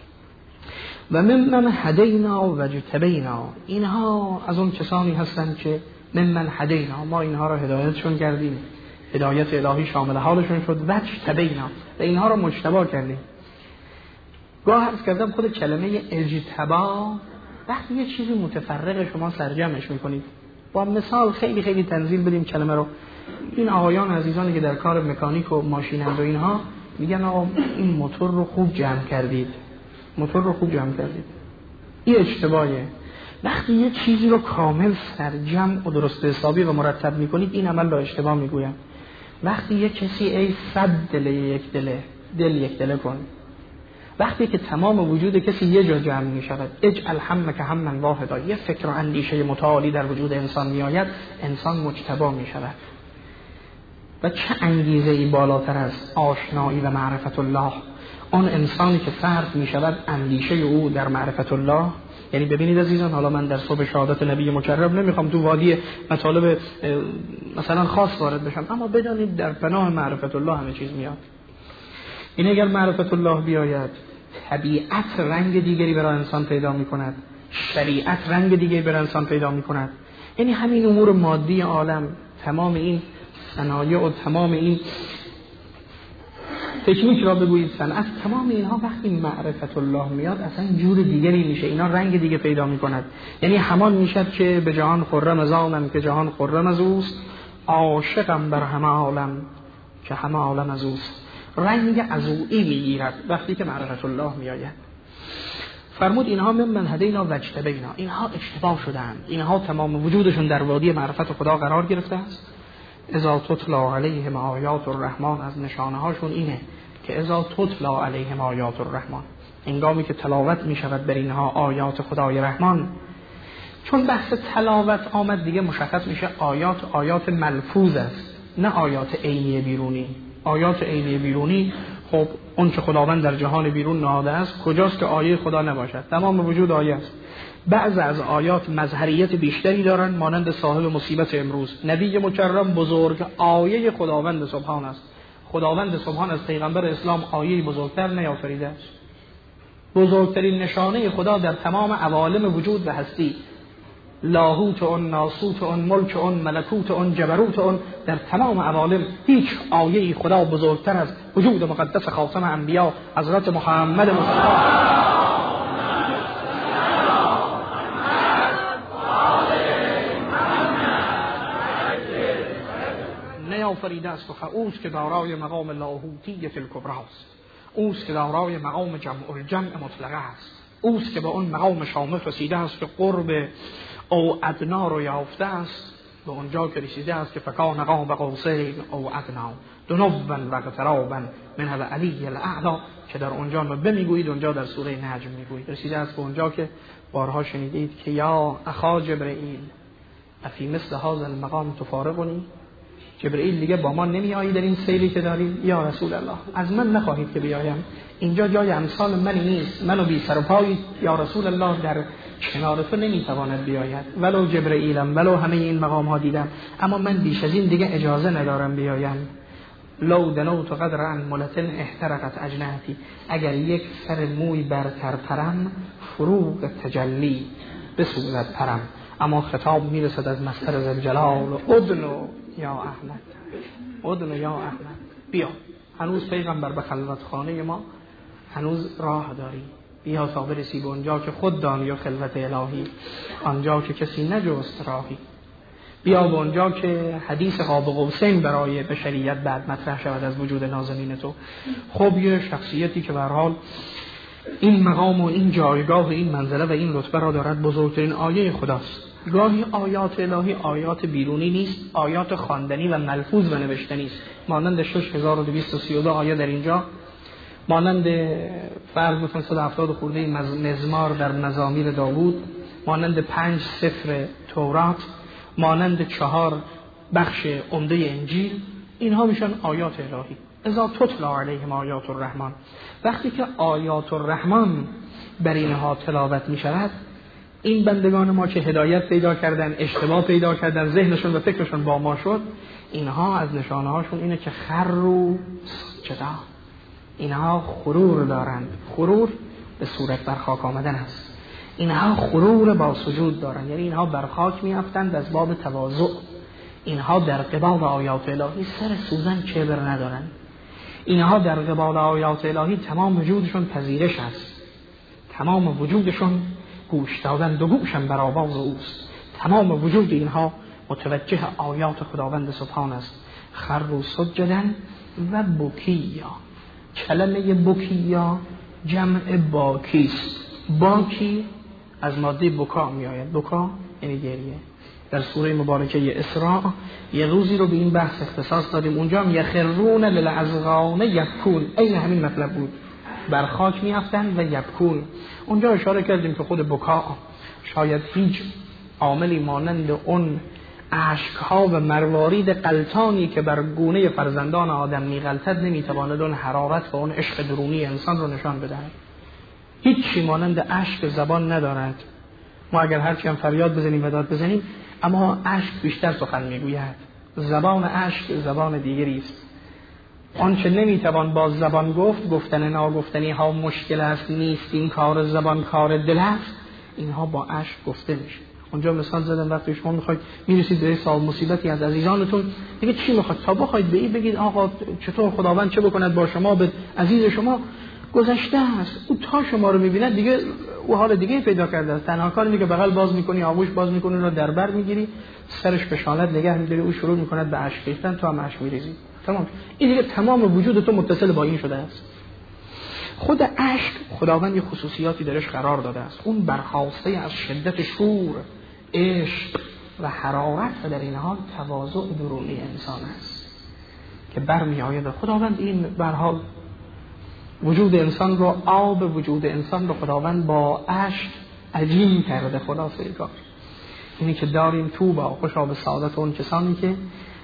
و ممن هدینا و اجتبینا، اینها از اون کسانی هستند که ممن هدینا، ما اینها را هدایتشون کردیم، هدایت الهی شامل حالشون شد. و اجتبینا، و اینها را مجتبی کردیم. گاه عرض کردم خود کلمه اجتبا، وقتی یه چیزی متفرق شما سرجمعش میکنید، با مثال خیلی خیلی تنزیل بدیم کلمه رو. این آقایان عزیزانی که در کار مکانیک و ماشینند و اینها میگن آقا این موتور رو خوب جمع کردید، موتور رو خوب جمع کردید. این اشتباهه. وقتی یه چیزی رو کامل سرجمع و درست حسابی و مرتب میکنید، این عمل رو اشتباه میگویم. وقتی یه کسی ای 100 دل یک دله، دل یک دله کن. وقتی که تمام وجود کسی یه جا جمع می شود، اجعل همک همًا واحدا، یه فکر و اندیشه متعالی در وجود انسان می آید، انسان مجتبی می شود. و چه انگیزه ای بالاتر از آشنایی و معرفت الله؟ اون انسانی که فرد می شود اندیشه او در معرفت الله. یعنی ببینید عزیزان، حالا من در صبح شهادت نبی مکرم نمیخوام تو وادی مطالب مثلا خاص وارد بشم، اما بدانید در پناه معرفت الله همه چیز میاد. این اگر معرفت الله بیاید، طبیعت رنگ دیگری برای انسان پیدا می کند، شریعت رنگ دیگری برای انسان پیدا می کند. یعنی همین امور مادی عالم، تمام این صنایع و تمام این تکنیک را بگویید صنعت، تمام اینها وقتی معرفت الله میاد اصلا جور دیگری میشه، اینا رنگ دیگه پیدا می کند. یعنی همان میشد که به جهان خرم از آنم که جهان خرم از اوست، عاشقم بر همه عالم که همه عالم از اوست. رنگ عزوئی میگیرد وقتی که معرفت الله میآید. فرمود اینها ممن هدینا و اجتبینا، اینها اشتباه شدند، اینها تمام وجودشون در وادی معرفت خدا قرار گرفته است. اذا تتلا علیهم آیات الرحمن، از نشانه هاشون اینه که اذا تتلا علیهم آیات الرحمن، هنگامی که تلاوت می شود بر اینها آیات خدای رحمان. چون بحث تلاوت آمد دیگه مشخص میشه آیات ملفوظ است، نه آیات عینی بیرونی. آیات عینی بیرونی، خب اون که خداوند در جهان بیرون نهاده است، کجاست که آیه خدا نباشد؟ تمام وجود آیه است. بعض از آیات مظهریت بیشتری دارن، مانند صاحب مصیبت امروز. نبی مکرم بزرگ آیه خداوند سبحان است. خداوند سبحان از پیغمبر اسلام آیه بزرگتر نیافریده است. بزرگترین نشانه خدا در تمام عوالم وجود و هستی، لاهوت اون، ناسوت اون، ملک اون، ملکوت اون، جبروت اون، در تمام عوالم هیچ آیه خدا بزرگتر از وجود مقدس خاتم انبیا حضرت محمد مصطفی نیافریده است. و اوست که دارای مقام لاهوتیت الکبری است، اوست که دارای مقام جمع الجمع مطلقه است، اوست که به اون مقام شامل رسیده است که قرب او ادنا رو یافته است، به اونجا که رسیده است که فکان قاب قوسین او ادنا دنوا و اقترابا من العلی الاعلی، که در اونجا نبه میگویید، اونجا در سوره نجم میگویید. رسیده است به اونجا که بارها شنیدید که یا اخا جبرئیل افی مثل هذا المقام تفارقنی، جبرئیل دیگه با ما نمی آیی در این سیری که داریم؟ یا رسول الله از من نخواهید که بیایم، اینجا جای امثال منی نیست، منو بی سر و پای یا رسول الله در کنار تو نمیتواند بیاید، ولو جبرئیلم ولو همه این مقام ها دیدم، اما من بیش از این دیگه اجازه ندارم بیایم. لو دنوت قدر عن ملتن احترقت اجنحتی، اگر یک سر موی برتر پرم فروغ تجلی بسوزد پرم. اما خطاب میرسد از مصدر ذوالجلال، ادنو یا احمد، ادنو یا احمد، بیا. هنوز پیغمبر به خلوت خانه ما هنوز راه داری، بیا تا برسی به اونجا که خود دانی و خلوت الهی، آنجا که کسی نجست راهی. بیا به اونجا که حدیث قاب قوسین برای بشریت بعد مطرح شود از وجود نازنین تو. خب یه شخصیتی که به هر حال این مقام و این جایگاه و این منزله و این رتبه را دارد، بزرگترین آیه خداست. گاهی آیات الهی آیات بیرونی نیست، آیات خواندنی و ملفوظ و نوشتنی است، مانند 6232 آیه در اینجا، مانند فرض بفرمایید 170 خورده مزمار در مزامیر داوود، مانند 5 سفر تورات، مانند 4 بخش عمده انجیل. اینها میشن آیات الهی. اذا تتلا علیهم آیات الرحمن، وقتی که آیات الرحمن بر اینها تلاوت می شود، این بندگان ما که هدایت پیدا کردن، اشتباه پیدا کردن، ذهنشون و فکرشون با ما شد، اینها از نشانه هاشون اینه که خروا سجدا، اینها خرور دارند. خرور به صورت بر خاک آمدن است. اینها خرور با سجود دارند، یعنی اینها بر خاک می افتند از باب تواضع. اینها در قبال آیات الهی سر سوزن کبر ندارند. اینها در قبال آیات الهی تمام وجودشون پذیرش است، تمام وجودشون گوش دادن، دو گوشم بر آواز اوست. تمام وجود اینها متوجه آیات خداوند سبحان است. خروا سجدا و بکیا. کلمه بکیا جمع باکیست. باکی از ماده بکا می آید. بکا یعنی گریه. در سوره مبارکه اسراء یه روزی رو به این بحث اختصاص دادیم، اونجا هم یخرون للعذقان یبکون، این همین مطلب بود، بر خاک می افتند و یبکون. اونجا اشاره کردیم که خود بکا شاید هیچ عاملی مانند اون اشک‌ها و مروارید غلطانی که بر گونه فرزندان آدم می‌غلطد نمی‌تواند اون حرارت و اون عشق درونی انسان رو نشان بدهد. هیچی مانند اشک زبان ندارد. ما اگر هرچی هم فریاد بزنیم و داد بزنیم، اما اشک بیشتر سخن میگوید. زبان اشک زبان دیگری است. آنچه نمیتوان با زبان گفت، گفتن ناگفتنی ها مشکل است، نیست این کار زبان کار دل است، اینها با اشک گفته میشه. اونجا مثال زدم وقتی شما میخواید میرسید به سال مصیبتی از عزیزانتون، دیگه چی میخواید؟ تا بخواید به این بگید آقا چطور خداوند چه بکند با شما، به عزیز شما گذشته است، او تا شما رو میبیند دیگه او حال دیگه پیدا کرده است. تنها کاری میگه بغل باز میکنی، آغوش باز میکنی، رو در بر میگیری، سرش به شانت نگه میداری، او شروع میکند به اشک ریختن، تو هم اشک میریزی. تمام. این دیگه تمام وجود تو متصل با این شده است. خود اشک خداوند یه خصوصیاتی درش قرار داده است. اون برخاسته از شدت شور، عشق و حرارت و در این حال تواضع درونی انسان است که برمی آید. خداوند این به هر حال وجود انسان رو، آب وجود انسان رو خداوند با اشک عجین کرده. خلاصه کار اینی که داریم توبا خوشا به سعادت اون کسانی که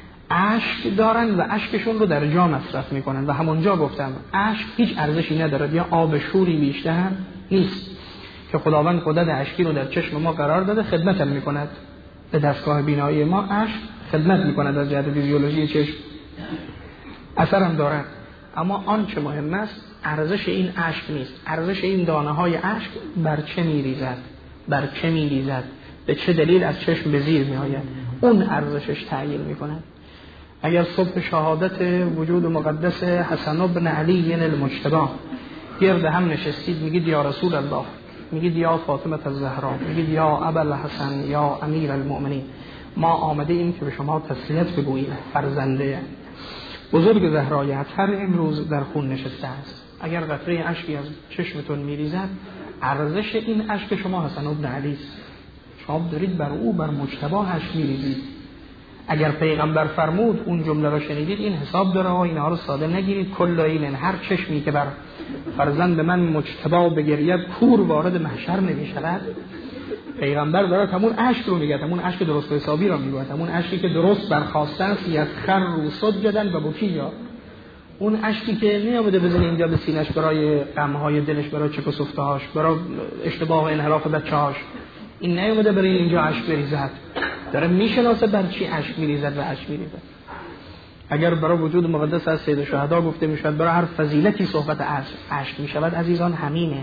اشک دارن و اشکشون رو در جا مصرف میکنن. و همونجا گفتم اشک هیچ ارزشی نداره، یا آب شوری بیشتر نیست. که خداوند قدرت اشکی رو در چشم ما قرار داده، خدمت هم میکند به دستگاه بینایی ما. اشک خدمت میکند از جهت فیزیولوژی چشم، اثر هم دارد. اما آن چه مهم است ارزش این اشک نیست، ارزش این دانه های اشک بر چه میریزد، بر چه میریزد، به چه دلیل از چشم به زیر میآید، اون ارزشش تعیین میکند. اگر صبح شهادت وجود مقدس حسن بن علی المجتبی گرد هم نشستید، میگید یا رسول الله، میگید یا فاطمه الزهرا، میگید یا ابوالحسن یا امیر المؤمنین، ما آمده ایم که به شما تسلیت بگوییم، فرزنده بزرگ زهرای اطهر امروز در خون نشسته است. اگر قطره اشکی از چشمتون میریزد، ارزش این اشک شما حسن بن علی است. شما دارید بر او، بر مجتبی اشک میریزید. اگر پیغمبر فرمود اون جمله را شنیدید، این حساب داره و اینها رو ساده نگیرید. کل این هر چشمی که بر فرزند من مجتبی بگرید کور وارد محشر نمیشود. پیغمبر داره همون اشک رو میگه، همون اشک درست حسابی رو میگه، همون اشکی که درست برخواسته است، یسخر رو سجدن و بکیا، اون اشکی که نیامده بزنه اینجا به سینش برای غمهای دلش، برای چک و سفته‌هاش، برای اشتباه و انحراف بچه‌هاش، این نیامده برای اینجا اشک بریزد، داره میشناسه بر چی اشک میریزد و اشک میریزد. اگر برای وجود مقدس از سید شهدا گفته میشود برای هر فضیلتی صحبت اشک میشود، عزیزان همینه.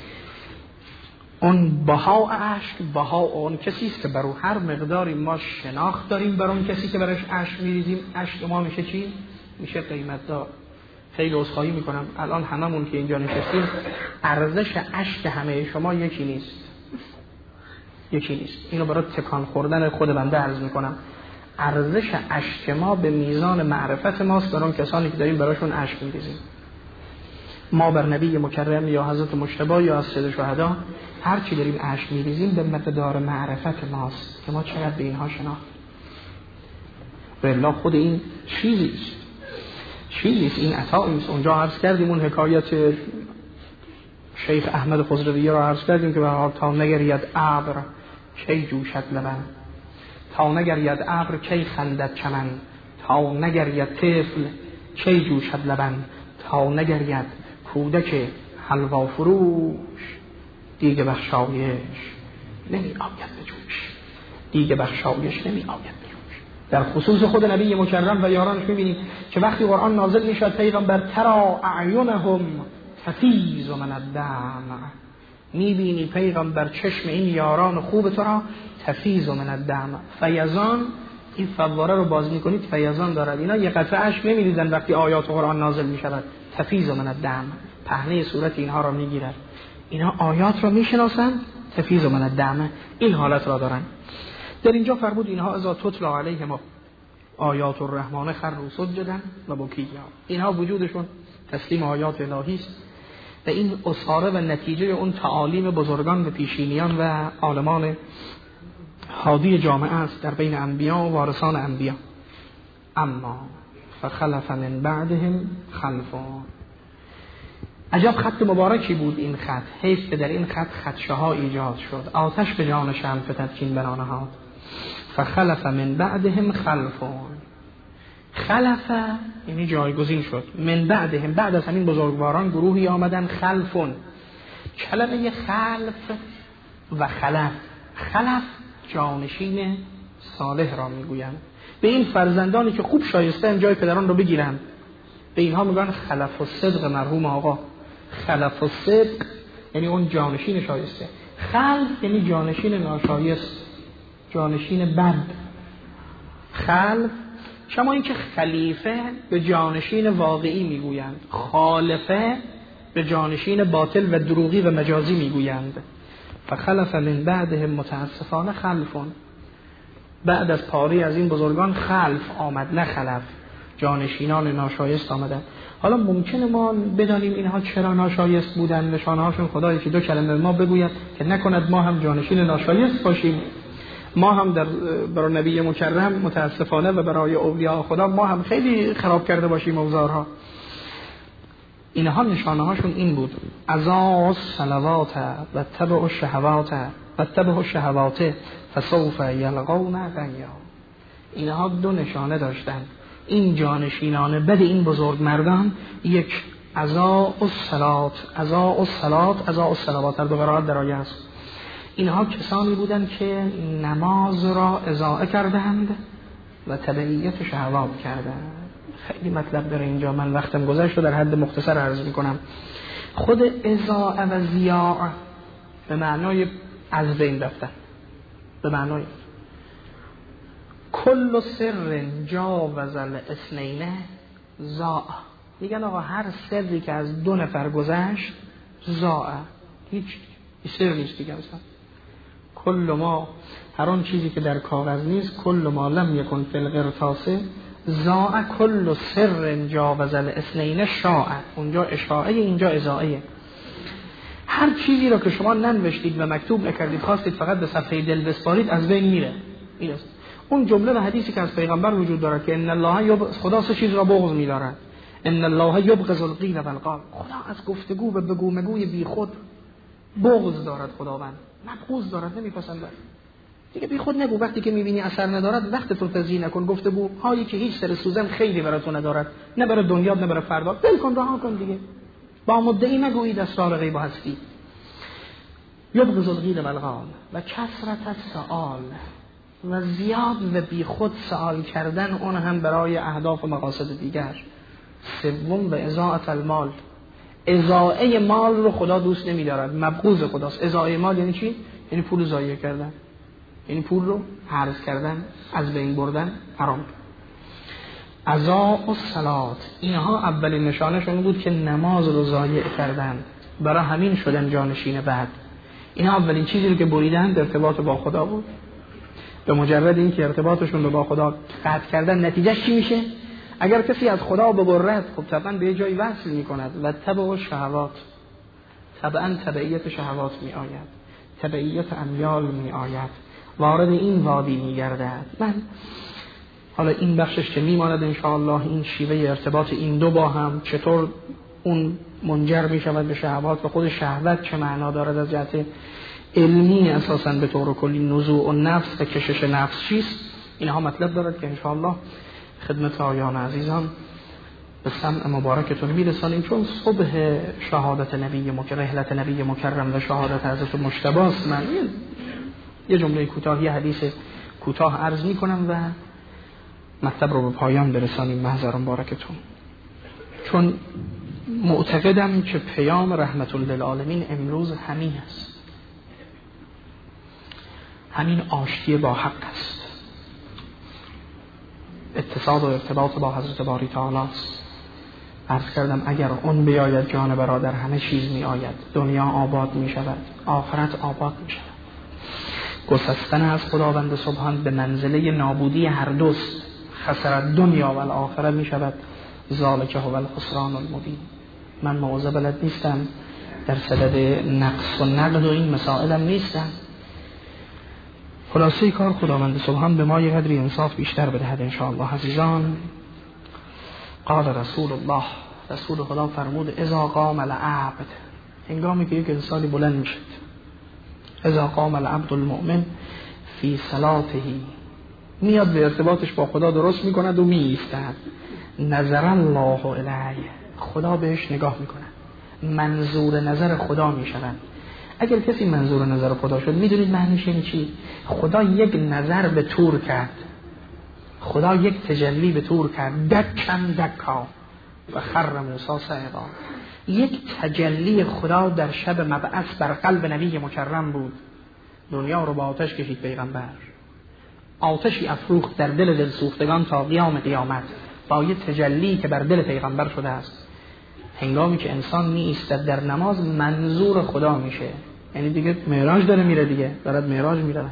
اون بها اشک، بها اون کسی است که برای هر مقداری ما شناخت داریم بر اون کسی که برایش اشک میریزیم، اشک ما میشه چی؟ میشه قیمت دار. خیلی عذرخواهی میکنم، الان هممون که اینجا نشستیم ارزش اشک همه شما یکی نیست، یکی نیست. اینو برای تکان خوردن خود بنده عرض میکنم. ارزش اشک ما به میزان معرفت ماست برای اون کسانی که داریم براشون اشک میریزیم. ما بر نبی مکرم یا حضرت مجتبی یا از سید شهدا هر چی داریم اشک میریزیم به مقدار معرفت ماست که ما چقدر به اینها شناخت. والله خود این چیزیست، این عطاییست. اونجا عرض کردیم اون حکایت شیخ احمد خضروی را عرض کردیم که به تا نگرید ابر کی جوشد لبن، تا نگرید ابر کی خندد چمن، تا نگرید طفل کی جوشد لبن، تا نگرید کودک حلوا فروش دیگه بخشایش نمی آید به جوش، دیگه بخشایش نمی آید به جوش. در خصوص خود نبی مکرم و یارانش میبینید که وقتی قرآن نازل میشد پیغمبر ترا اعینهم تفیض من الدمع، میبینی پیغمبر چشم این یاران خوب تو را تفیض من الدمع، فیضان، این فواره رو باز میکنید فیضان دارد. اینا یه قطره اشک نمیریزن وقتی آیات قرآن نازل میشود، تفیض من الدمع، پهنه صورت اینها را میگیرد. اینا آیات را میشناسن، تفیض من الدمع، این حالت را دارن. در اینجا فرمود اینها اذا تتلی علیهم آیات الرحمن خروا سجدا و بکیا، اینها وجودشون تسلیم آیات الهی است و این اصاره و نتیجه اون تعالیم بزرگان و پیشینیان و عالمان هادی جامعه است در بین انبیا و وارثان انبیا. اما فخلف من بعدهم خلفون، عجب خط مبارکی بود این خط، حیف که در این خط خدشه ها ایجاد شد، آتش به جان شمع فتد کین بر آنها. فخلف من بعدهم خلفون، خلف یعنی جایگزین شد، من بعدهم بعد از همین بزرگواران گروهی آمدن، خلفون. کلمه خلف و خلف، خلف جانشین صالح را میگویند، به این فرزندانی که خوب شایسته جای پدران رو بگیرند، به اینها میگن خلف الصدق مرحوم آقا. خلف الصدق یعنی اون جانشین شایسته، خلف یعنی جانشین ناشایست، جانشین بد. خلف شما این که خلیفه به جانشین واقعی میگویند، خالفه به جانشین باطل و دروغی و مجازی میگویند. فخلف من بعدهم متاسفانه خلفون، بعد از پاری از این بزرگان خلف آمد، نه خلف، جانشینان ناشایست آمدن. حالا ممکنه ما بدانیم اینها چرا ناشایست بودن، نشانه هاشون خدایی که دو کلمه ما بگوید که نکند ما هم جانشین ناشایست باشیم، ما هم برای نبی مکرم متاسفانه و برای اولیاء خدا ما هم خیلی خراب کرده باشیم اوزارها. اینها نشانه هاشون این بود، ازاز صلوات و تبع الشهوات فسوف یلقون غیا. اینها دو نشانه داشتن، این جانشینان بد این بزرگ مردان یک ازاء الصلوات در دو قرائت در آیه است. اینها کسانی بودند که نماز را اضاعه کردند و تبعیت شهوات کردند. خیلی مطلب داره اینجا، من وقتم گذشت و در حد مختصر عرض میکنم. خود اضاعه و ضیاع به معنای از بین رفتن، به معنای کل سر جاوز الاثنین ضاع. میگن آقا هر سری که از دو نفر گذشت ضاع، هیچ سر نیست دیگه. مثلا کل ما، هر آن چیزی که در کاغذ نیست، کل ما لم یکن فی القرطاس ضاع کل سر جاوز الاثنین شاع. اونجا اشاعه، اینجا ازاعه. هر چیزی را که شما ننوشتید و مکتوب نکردید، خواستید فقط به صفحه دل بسپارید، از بین میره. این است اون جمله و حدیثی که از پیغمبر وجود دارد که ان الله خدا سه چیز را بغض می‌دارد. ان الله یبغض القیل والقال. خدا از گفتگو و بگو مگوی بی خود بغض دارد. خداوند مبغوض دارد، نمیپسندد. دیگه بی خود نگو. وقتی که میبینی اثر ندارد وقتت رو تضییع نکن. گفتگو هایی که هیچ سر سوزن خیلی براتون ندارد، نه برای دنیا نه برای فردا، ول کن، رها کن دیگه. با مدعی نگویید اسرار غیب هستی. یبغض القیل والقال و کثرت السؤال، و زیاد و بی خود سوال کردن، اون هم برای اهداف و مقاصد دیگر. سوم و اضاعه المال، اضاعه مال رو خدا دوست نمی‌دارد، مبغوض خداست. اضاعه مال یعنی چی؟ یعنی پول ضایع کردن، یعنی پول رو هرز کردن، از بین بردن، حرام. اضاعوا الصلاة، اینها اولین نشانشون بود که نماز رو ضایع کردن، برای همین شدن جانشین بعد. اینها اولین چیزی رو که بریدن ارتباط با خدا بود. به مجرد این که ارتباطشون رو با خدا قطع کردن، نتیجه چی میشه؟ اگر کسی از خدا ببرد، خب طبعا به جای وصل میکند. و تبع شهوات، طبعا تبعیت شهوات می آید، تبعیت امیال می آید، وارد این وادی می گردد. من حالا این بخشش که میماند انشاءالله، این شیوه ارتباط این دو با هم چطور اون منجر می شود به شهوات و خود شهوت چه معنا دارد از جهت علمی، اساساً به طور کلی نزوع النفس و کشش نفس چیست، اینها مطلب دارد که انشاءالله خدمت آیان عزیزان به سمع مبارکتون میرسانیم. چون صبح شهادت نبی رحلت نبی مکرم و شهادت حضرت مجتبی است، من یه جمله کوتاه، یه حدیث کوتاه عرض میکنم و مطلب رو به پایان برسانیم محضر مبارکتون. چون معتقدم که پیام رحمت للعالمین امروز همین است، همین آشتی با حق است، اتصال و ارتباط با حضرت باری تعالی است. عرض کردم اگر اون بیاید جان برادر همه چیز می آید، دنیا آباد می شود، آخرت آباد می شود. گسستن از خداوند سبحان به منزله نابودی هر دوست، خسارت دنیا و آخرت می شود. ذالک هو الخسران المبین. من موعظه بلد نیستم، در صدد نقص و نقد و این مسائلم نیستم. خلاصه کار خداوند سبحان به ما یه قدری انصاف بیشتر بدهد انشاءالله. عزیزان، قال رسول الله، رسول خدا فرمود اذا قام العبد، هنگامی که یک انسانی بلند میشد، اذا قام العبد المؤمن فی صلاته، میاد به ارتباطش با خدا درست میکند و میایستد، نظر الله الیه، خدا بهش نگاه میکند، منظور نظر خدا میشود. اگر کسی منظور نظر خدا شد، میدونید معنیش یعنی چی؟ خدا یک نظر به طور کرد، خدا یک تجلی به طور کرد، دکن دکا و خر موسی صعقا. یک تجلی خدا در شب مبعث بر قلب نبی مکرم بود. دنیا رو با آتش کشید پیغمبر، آتشی افروخت در دل دلسوختگان تا قیام قیامت با یک تجلی که بر دل پیغمبر شده است. هنگامی که انسان می ایستد در نماز، منظور خدا میشه، یعنی دیگه معراج داره میره، دیگه دارد معراج میره.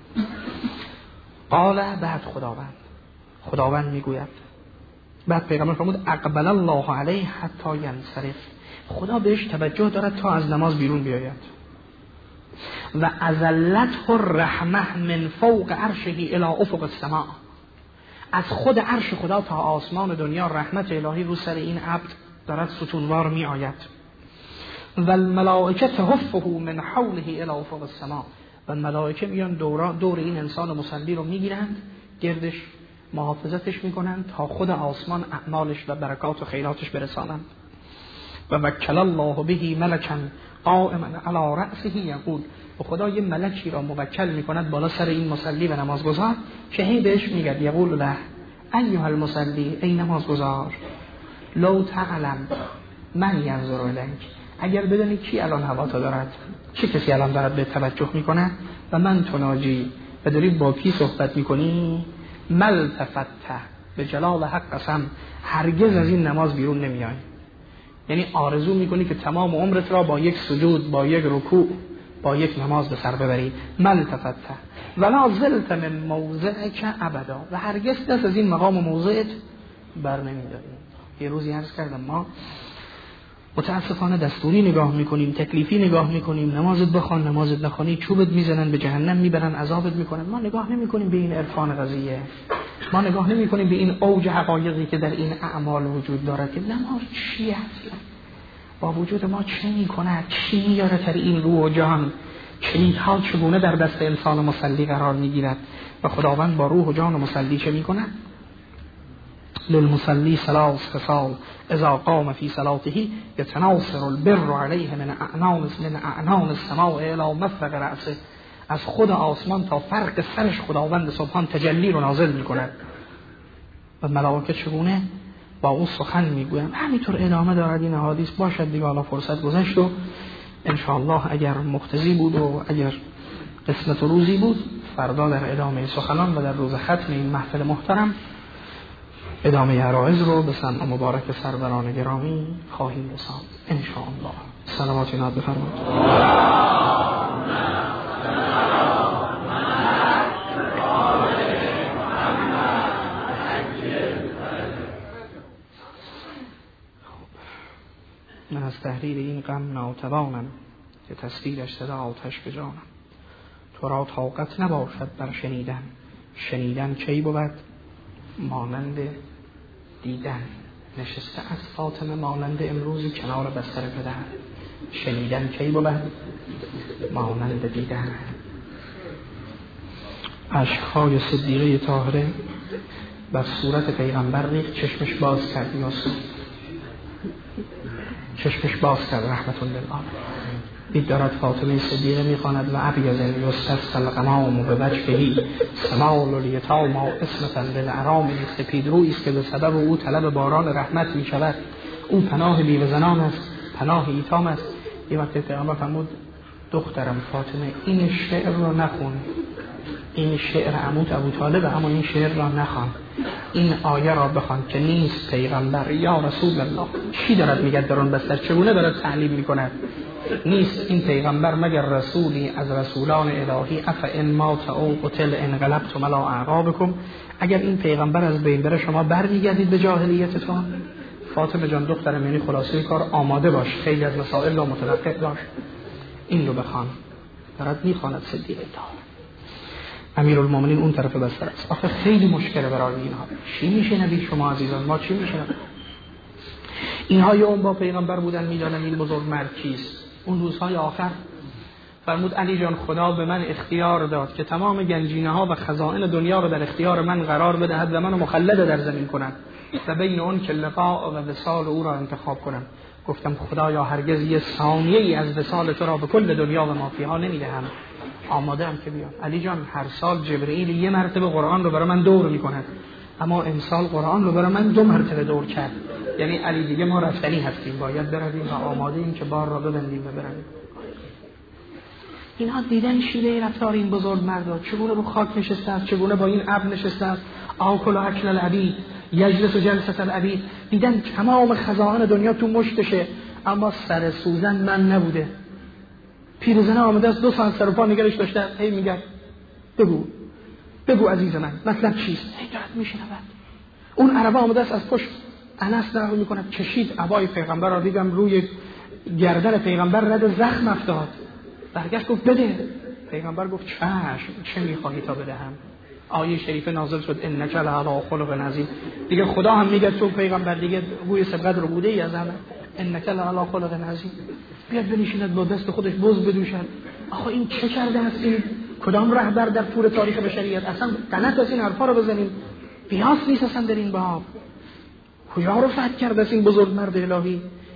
قال، بعد خداوند میگوید، بعد پیغمبر فرمود اقبل الله علیه حتی ینصرف، خدا بهش توجه دارد تا از نماز بیرون بیاید. و ازلته الرحمه من فوق عرشه الی افق السماء، از خود عرش خدا تا آسمان دنیا رحمت الهی رو سر این عبد دارد ستونوار می آید. و الملائکه تهفه من حوله الی افق السماء، و ملائکه میان دور این انسان مصلی رو میگیرند، گردش محافظتش میکنند تا خود آسمان اعمالش و برکات و خیراتش برسانند. و وکل الله به ملکا قائما علی رأسه یقول، و خدا یه ملکی را موکل میکند بالا سر این مصلی و نمازگزار که هی بهش میگه یقول له ایها المصلی، ای نمازگزار، لو تعلم من ینظر الیک، اگر بدانی کی الان هوا تا دارد، چه کسی الان دارد به توجه میکنه و من تناجی و داری با کی صحبت میکنی، ملتفت به جلال حق قسم، هرگز از این نماز بیرون نمیای. یعنی آرزو میکنی که تمام عمرت را با یک سجود، با یک رکوع، با یک نماز به سر ببری. ملتفت ولا زلت من موضعک ابدا، و هرگز دست از این مقام و موضعت بر نمیداری. یه روزی عرض کردم ما متاسفانه دستوری نگاه میکنیم، تکلیفی نگاه میکنیم، نمازت بخوان نمازت نخوانی چوبت میزنن، به جهنم میبرن، عذابت میکنن. ما نگاه نمیکنیم به این عرفان قضیه، ما نگاه نمیکنیم به این اوج حقایقی که در این اعمال وجود دارد که نماز چی اصلا با وجود ما چه میکند، چی میاره در این روح و جان، چلیدها چگونه در دست انسان مصلی قرار میگیرد و خداوند با روح و جان مصلی چه میکند. للمصلی ثلاث خصال اذا قام فی صلاته یتناصر البر علیه من اعنان السماء الی مفرق رأسه، از خود آسمان تا فرق سرش خداوند سبحان تجلی رو نازل میکند و ملائکه چگونه با او سخن میگویند. همینطور ادامه دارد این حدیث. باشد دیگه حالا فرصت گذشت و انشاءالله اگر مقتضی بود و اگر قسمت و روزی بود فردا در ادامه سخنان و در روز ختم این محفل محترم ادامه عرایض رو به سمع مبارک سروران گرامی خواهیم رساند انشاءالله. صلوات ناب بفرمایید. من از تحریر این غم ناتوانم که تصویرش صدا آتش به جانم. تو را طاقت نباشد بر شنیدن، شنیدن کی بود مانند دیدن. نشسته از فاطمه مانند امروزی کنار بستر پدر، شنیدن کی بود مانند دیدن. اشک‌های صدیقه طاهره بر صورت پیغمبر ریخت، چشمش باز کرد یاسو، چشمش باز کرد رحمت الله. دید دارد فاطمه صدیقه میخواند و ابیض یستسقی الغمام به وجهه سمال الیتام اسمتا للارام، سپید رویی است که به سبب او طلب باران رحمت می شود. او پناه بیوه زنان است، پناه ایتام است. یه وقت پیغمبر فرمود دخترم فاطمه این شعر را نخون، این شعر عموت ابو طالب، اما این شعر را نخوان، این آیه را بخوان که نیست پیغمبر یا رسول الله. چی دارد میگه در اون بستر، چگونه دارد تعلیم میکند؟ نیست این پیغمبر مگر رسولی از رسولان الهی، اف ان مات او قتل انقلبتم علی اعقابکم، اگر این پیغمبر از بین بره شما برمیگردید به جاهلیتتون. فاطمه جان دخترم، یعنی خلاصه کار آماده باش، خیلی از مسائل را متوقع داشت، این رو بخوان. دارد میخواند صدیقه طاهره. امیرالمومنین اون طرف بستر است. آخه خیلی مشکله برای اینها. چی میشه نبی شما عزیزان، ما چی میشه؟ اینها اون با پیغمبر بودن، میدانن این بزرگ مرد کیست. اون روزهای آخر فرمود علی جان خدا به من اختیار داد که تمام گنجینه ها و خزائن دنیا رو در اختیار من قرار بدهد و منو مخلد در زمین کند و بین اون که لقاء و وصال او را انتخاب کنم. گفتم خدایا هرگز یه ثانیه ای از وصال تو را به کل دنیا و ما فیها نمیدهم، آماده ام که بیام. علی جان هر سال جبرئیل یه مرتبه قرآن رو برای من دور میکند، اما امسال قرآن رو برای من 2 مرتبه دور کرد. یعنی علی دیگه ما رفتنی هستیم، باید برویم و آماده ایم که بار را ببندیم و برویم. اینها دیدن شیوه رفتار این بزرگ مردا، چگونه رو خاک نشسته است، چگونه با این ابر نشسته است، آکل و اکل العبید یجلس و جلسه العبید. دیدن تمام خزائن دنیا تو مشتشه، اما سر سوزن من نبوده. پیرزنه آمده است 2 ساعت سر و پا نگرش داشته، هی میگه بگو عزیز من مطلب چیست؟ هی دارد میشنود. اون عربه آمده است از پشت انس نقل میکنه کشید عبای پیغمبر را، دیدم روی گردن پیغمبر رد زخم افتاد. برگشت گفت بده. پیغمبر گفت چشم، چه میخواهی تا بدهم؟ آیه شریفه نازل شد انک لعلی خلق عظیم. دیگه خدا هم میگه تو پیغمبر دیگه روی سبقت رو بوده ای از همه، انک لعلی خلق عظیم. بیاد بنشیند با دست خودش بز بدوشد. آخه این چه کرده است؟ این کدام رهبر در طول تاریخ بشریت؟ اصلا غلط است این حرفا رو بزنیم. بیاس نیست اصلا در این باب. کجا رو فتح کرده است این بزرگ مرد الهی؟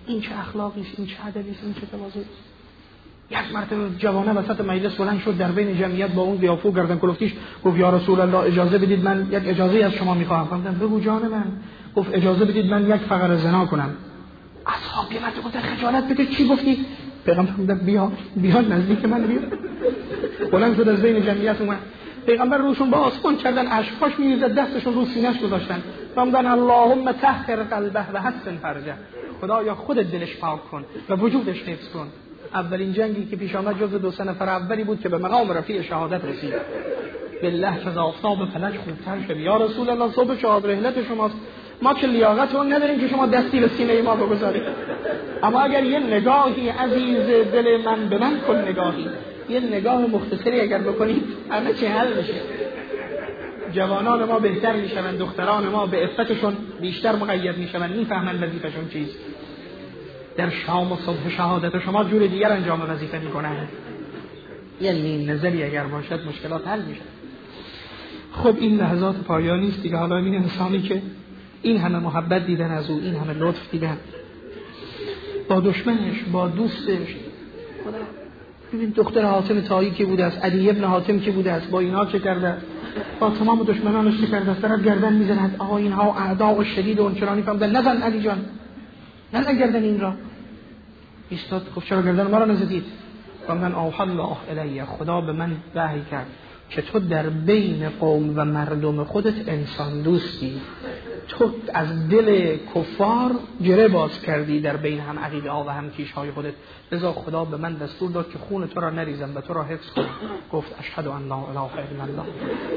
این چه اخلاقی است، این چه ادبی است، این چه تواضعی است. یک مرتبه جوانه وسط مجلس بلند شد در بین جمعیت با اون قیافه و گردن کلفتیش گفت یا رسول الله اجازه بدید من یک اجازه از شما میخواهم. گفتم بگو جان من. گفت اجازه بدید من یک فقره زنا کنم. اصحاب یه مرتبه گفتن خجالت بده چی گفتی؟ پیغمبر گفت بیا نزدیک من بیا. بلند شد از بین جمعیت اومد. پیغمبر روشون با آسمان کردن، اشکاش میریزد، دستشون رو سینه‌اش گذاشتن. فرمودن اللهم طهر قلبه و حسن فرجه. خدایا خودت دلش پاک کن و وجودش حفظ کن. اولین جنگی که پیش آمد جز 2 نفر اولی بود که به مقام رفیع شهادت رسید. بالله که آفتاب فلک خوبتر شد. یا رسول الله صبح شهادت رحلت شماست، ما که لیاقت اون نداریم که شما دستی به سینه ما بگذارید، اما اگر یه نگاهی عزیز دل من به من کن، نگاهی یه نگاه مختصری اگر بکنید همه چی حل میشه. جوانان ما بهتر میشن، دختران ما به عفتشون بیشتر مقید میشن، میفهمن وظیفه‌شون چیست. در شام و صبح شهادت شما جور دیگر انجام وظیفه میکنن. یعنی نظری اگر باشد مشکلات حل میشه. خب این لحظات پایانی است دیگه. حالا این انسانی که این همه محبت دیدن از او، این همه لطف دیدن با دشمنش، با دوستش، ببین دختر حاتم طایی که بوده است، علی ابن حاتم که بوده است، با اینها چه کرده؟ با تمام دشمنانش چه کرده است؟ طرف گردن میزند. آقا اینها اعداء و شدید و اونچنانی فهمیدن، نزن علی جان، نزن گردن این را. ایستاد گفت چرا گردن ما را نزدید؟ فهمیدن اوحی الله الیه، خدا به من وحی کرد که تو در بین قوم و مردم خودت انسان دوستی، تو از دل کفار گره باز کردی در بین هم عقیده ها و هم کیش های خودت، لذا خدا به من دستور داد که خون تو را نریزم و تو را حفظ کنم. گفت اشهد ان لا اله الا الله.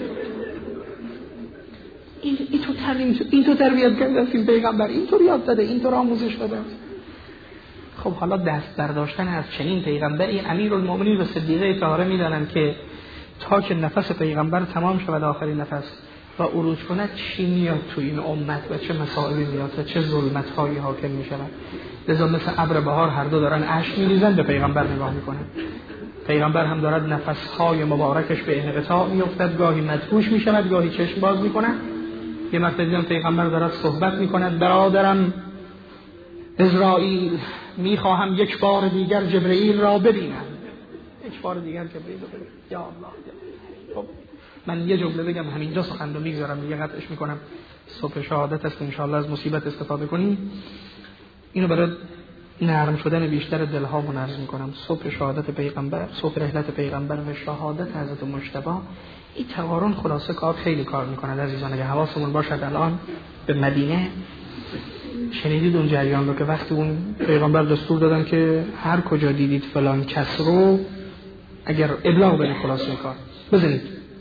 این تو تربیت کرده است این پیغمبر، این تو یاد داده، این تو را آموزش داده است. خب حالا دست برداشتن از چنین پیغمبری، امیرالمومنین و صدیقه طاهره میدانند که تا که نفس پیغمبر تمام شود آخرین نفس و عروج کند چی میاد تو این امت و چه مسائلی میاد و چه ظلمت‌هایی حاکم میشود. لذا مثل ابر بهار هر دو دارن اشک میریزن، به پیغمبر نگاه میکنن. پیغمبر هم دارد نفس‌های مبارکش به انقطاع میافتد، گاهی مدهوش میشود، گاهی چشم باز میکنه. یه مرتبه دیدم پیغمبر دارد صحبت میکند، برادرم اسرائیل میخواهم یک بار دیگر جبرئیل را ببینم. یک بار دیگر جبرئیل رو ببینم. یا الله. خب من یه جمله بگم همینجا سخن رو میگذارم دیگه، قطعش میکنم. صبح شهادت است ان شاء الله از مصیبت استفاده کنیم. اینو برای نرم شدن بیشتر دلها منعرض میکنم. صبح شهادت پیغمبر، صبح رحلت پیغمبر و شهادت حضرت مجتبی، این تقارن خلاصه کار خیلی کار میکنه عزیزان. اگه حواسمون باشد الان به مدینه شنیدید اون جریان رو که وقتی اون پیغمبر دستور دادن که هر کجا دیدید فلان کس رو اگر ابلاغ بدید خلاصه کار بزنید.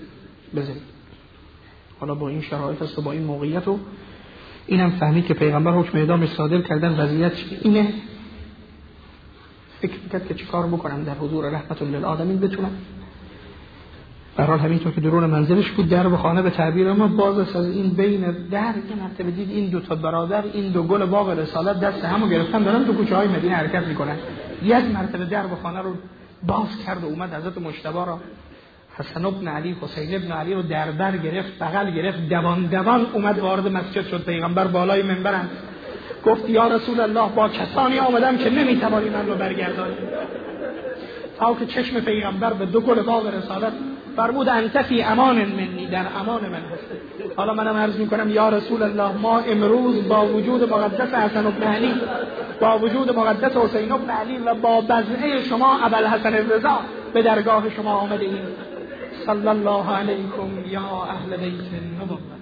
حالا با این شرایط است و با این موقعیت و اینم فهمید که پیغمبر حکم اعدامش صادر کردن، وضعیت اینه. فکر میکرد که چی کار بکنم در حضور رحمت للعالمین بتونم. برحال همینطور که درون منزلش بود، در به خانه به تعبیر ما باز است. از این بین در که مرتبه دید این دو تا برادر، این دو گل باغ رسالت دست همو گرفتن دارن تو کوچه های مدینه حرکت میکنن. یک مرتبه در به خانه رو باز کرد و اومد حضرت مجتبی را، حسن ابن علی، حسین ابن علی رو در بر گرفت، بغل گرفت، دوان اومد وارد مسجد شد. پیغمبر بالای منبرند. گفت یا رسول الله با کسانی آمدم که نمیتوانی من رو برگردانی. تا که چشم پیغمبر به دو گل باغ رسالت فرمود انت فی امان منی، در امان من هستی. حالا منم عرض میکنم یا رسول الله ما امروز با وجود مقدس حسن ابن علی، با وجود مقدس حسین ابن علی و با بضعه شما ابوالحسن الرضا به درگاه شما آمده ایم. صلی الله علیکم یا اهل بیت النبوة.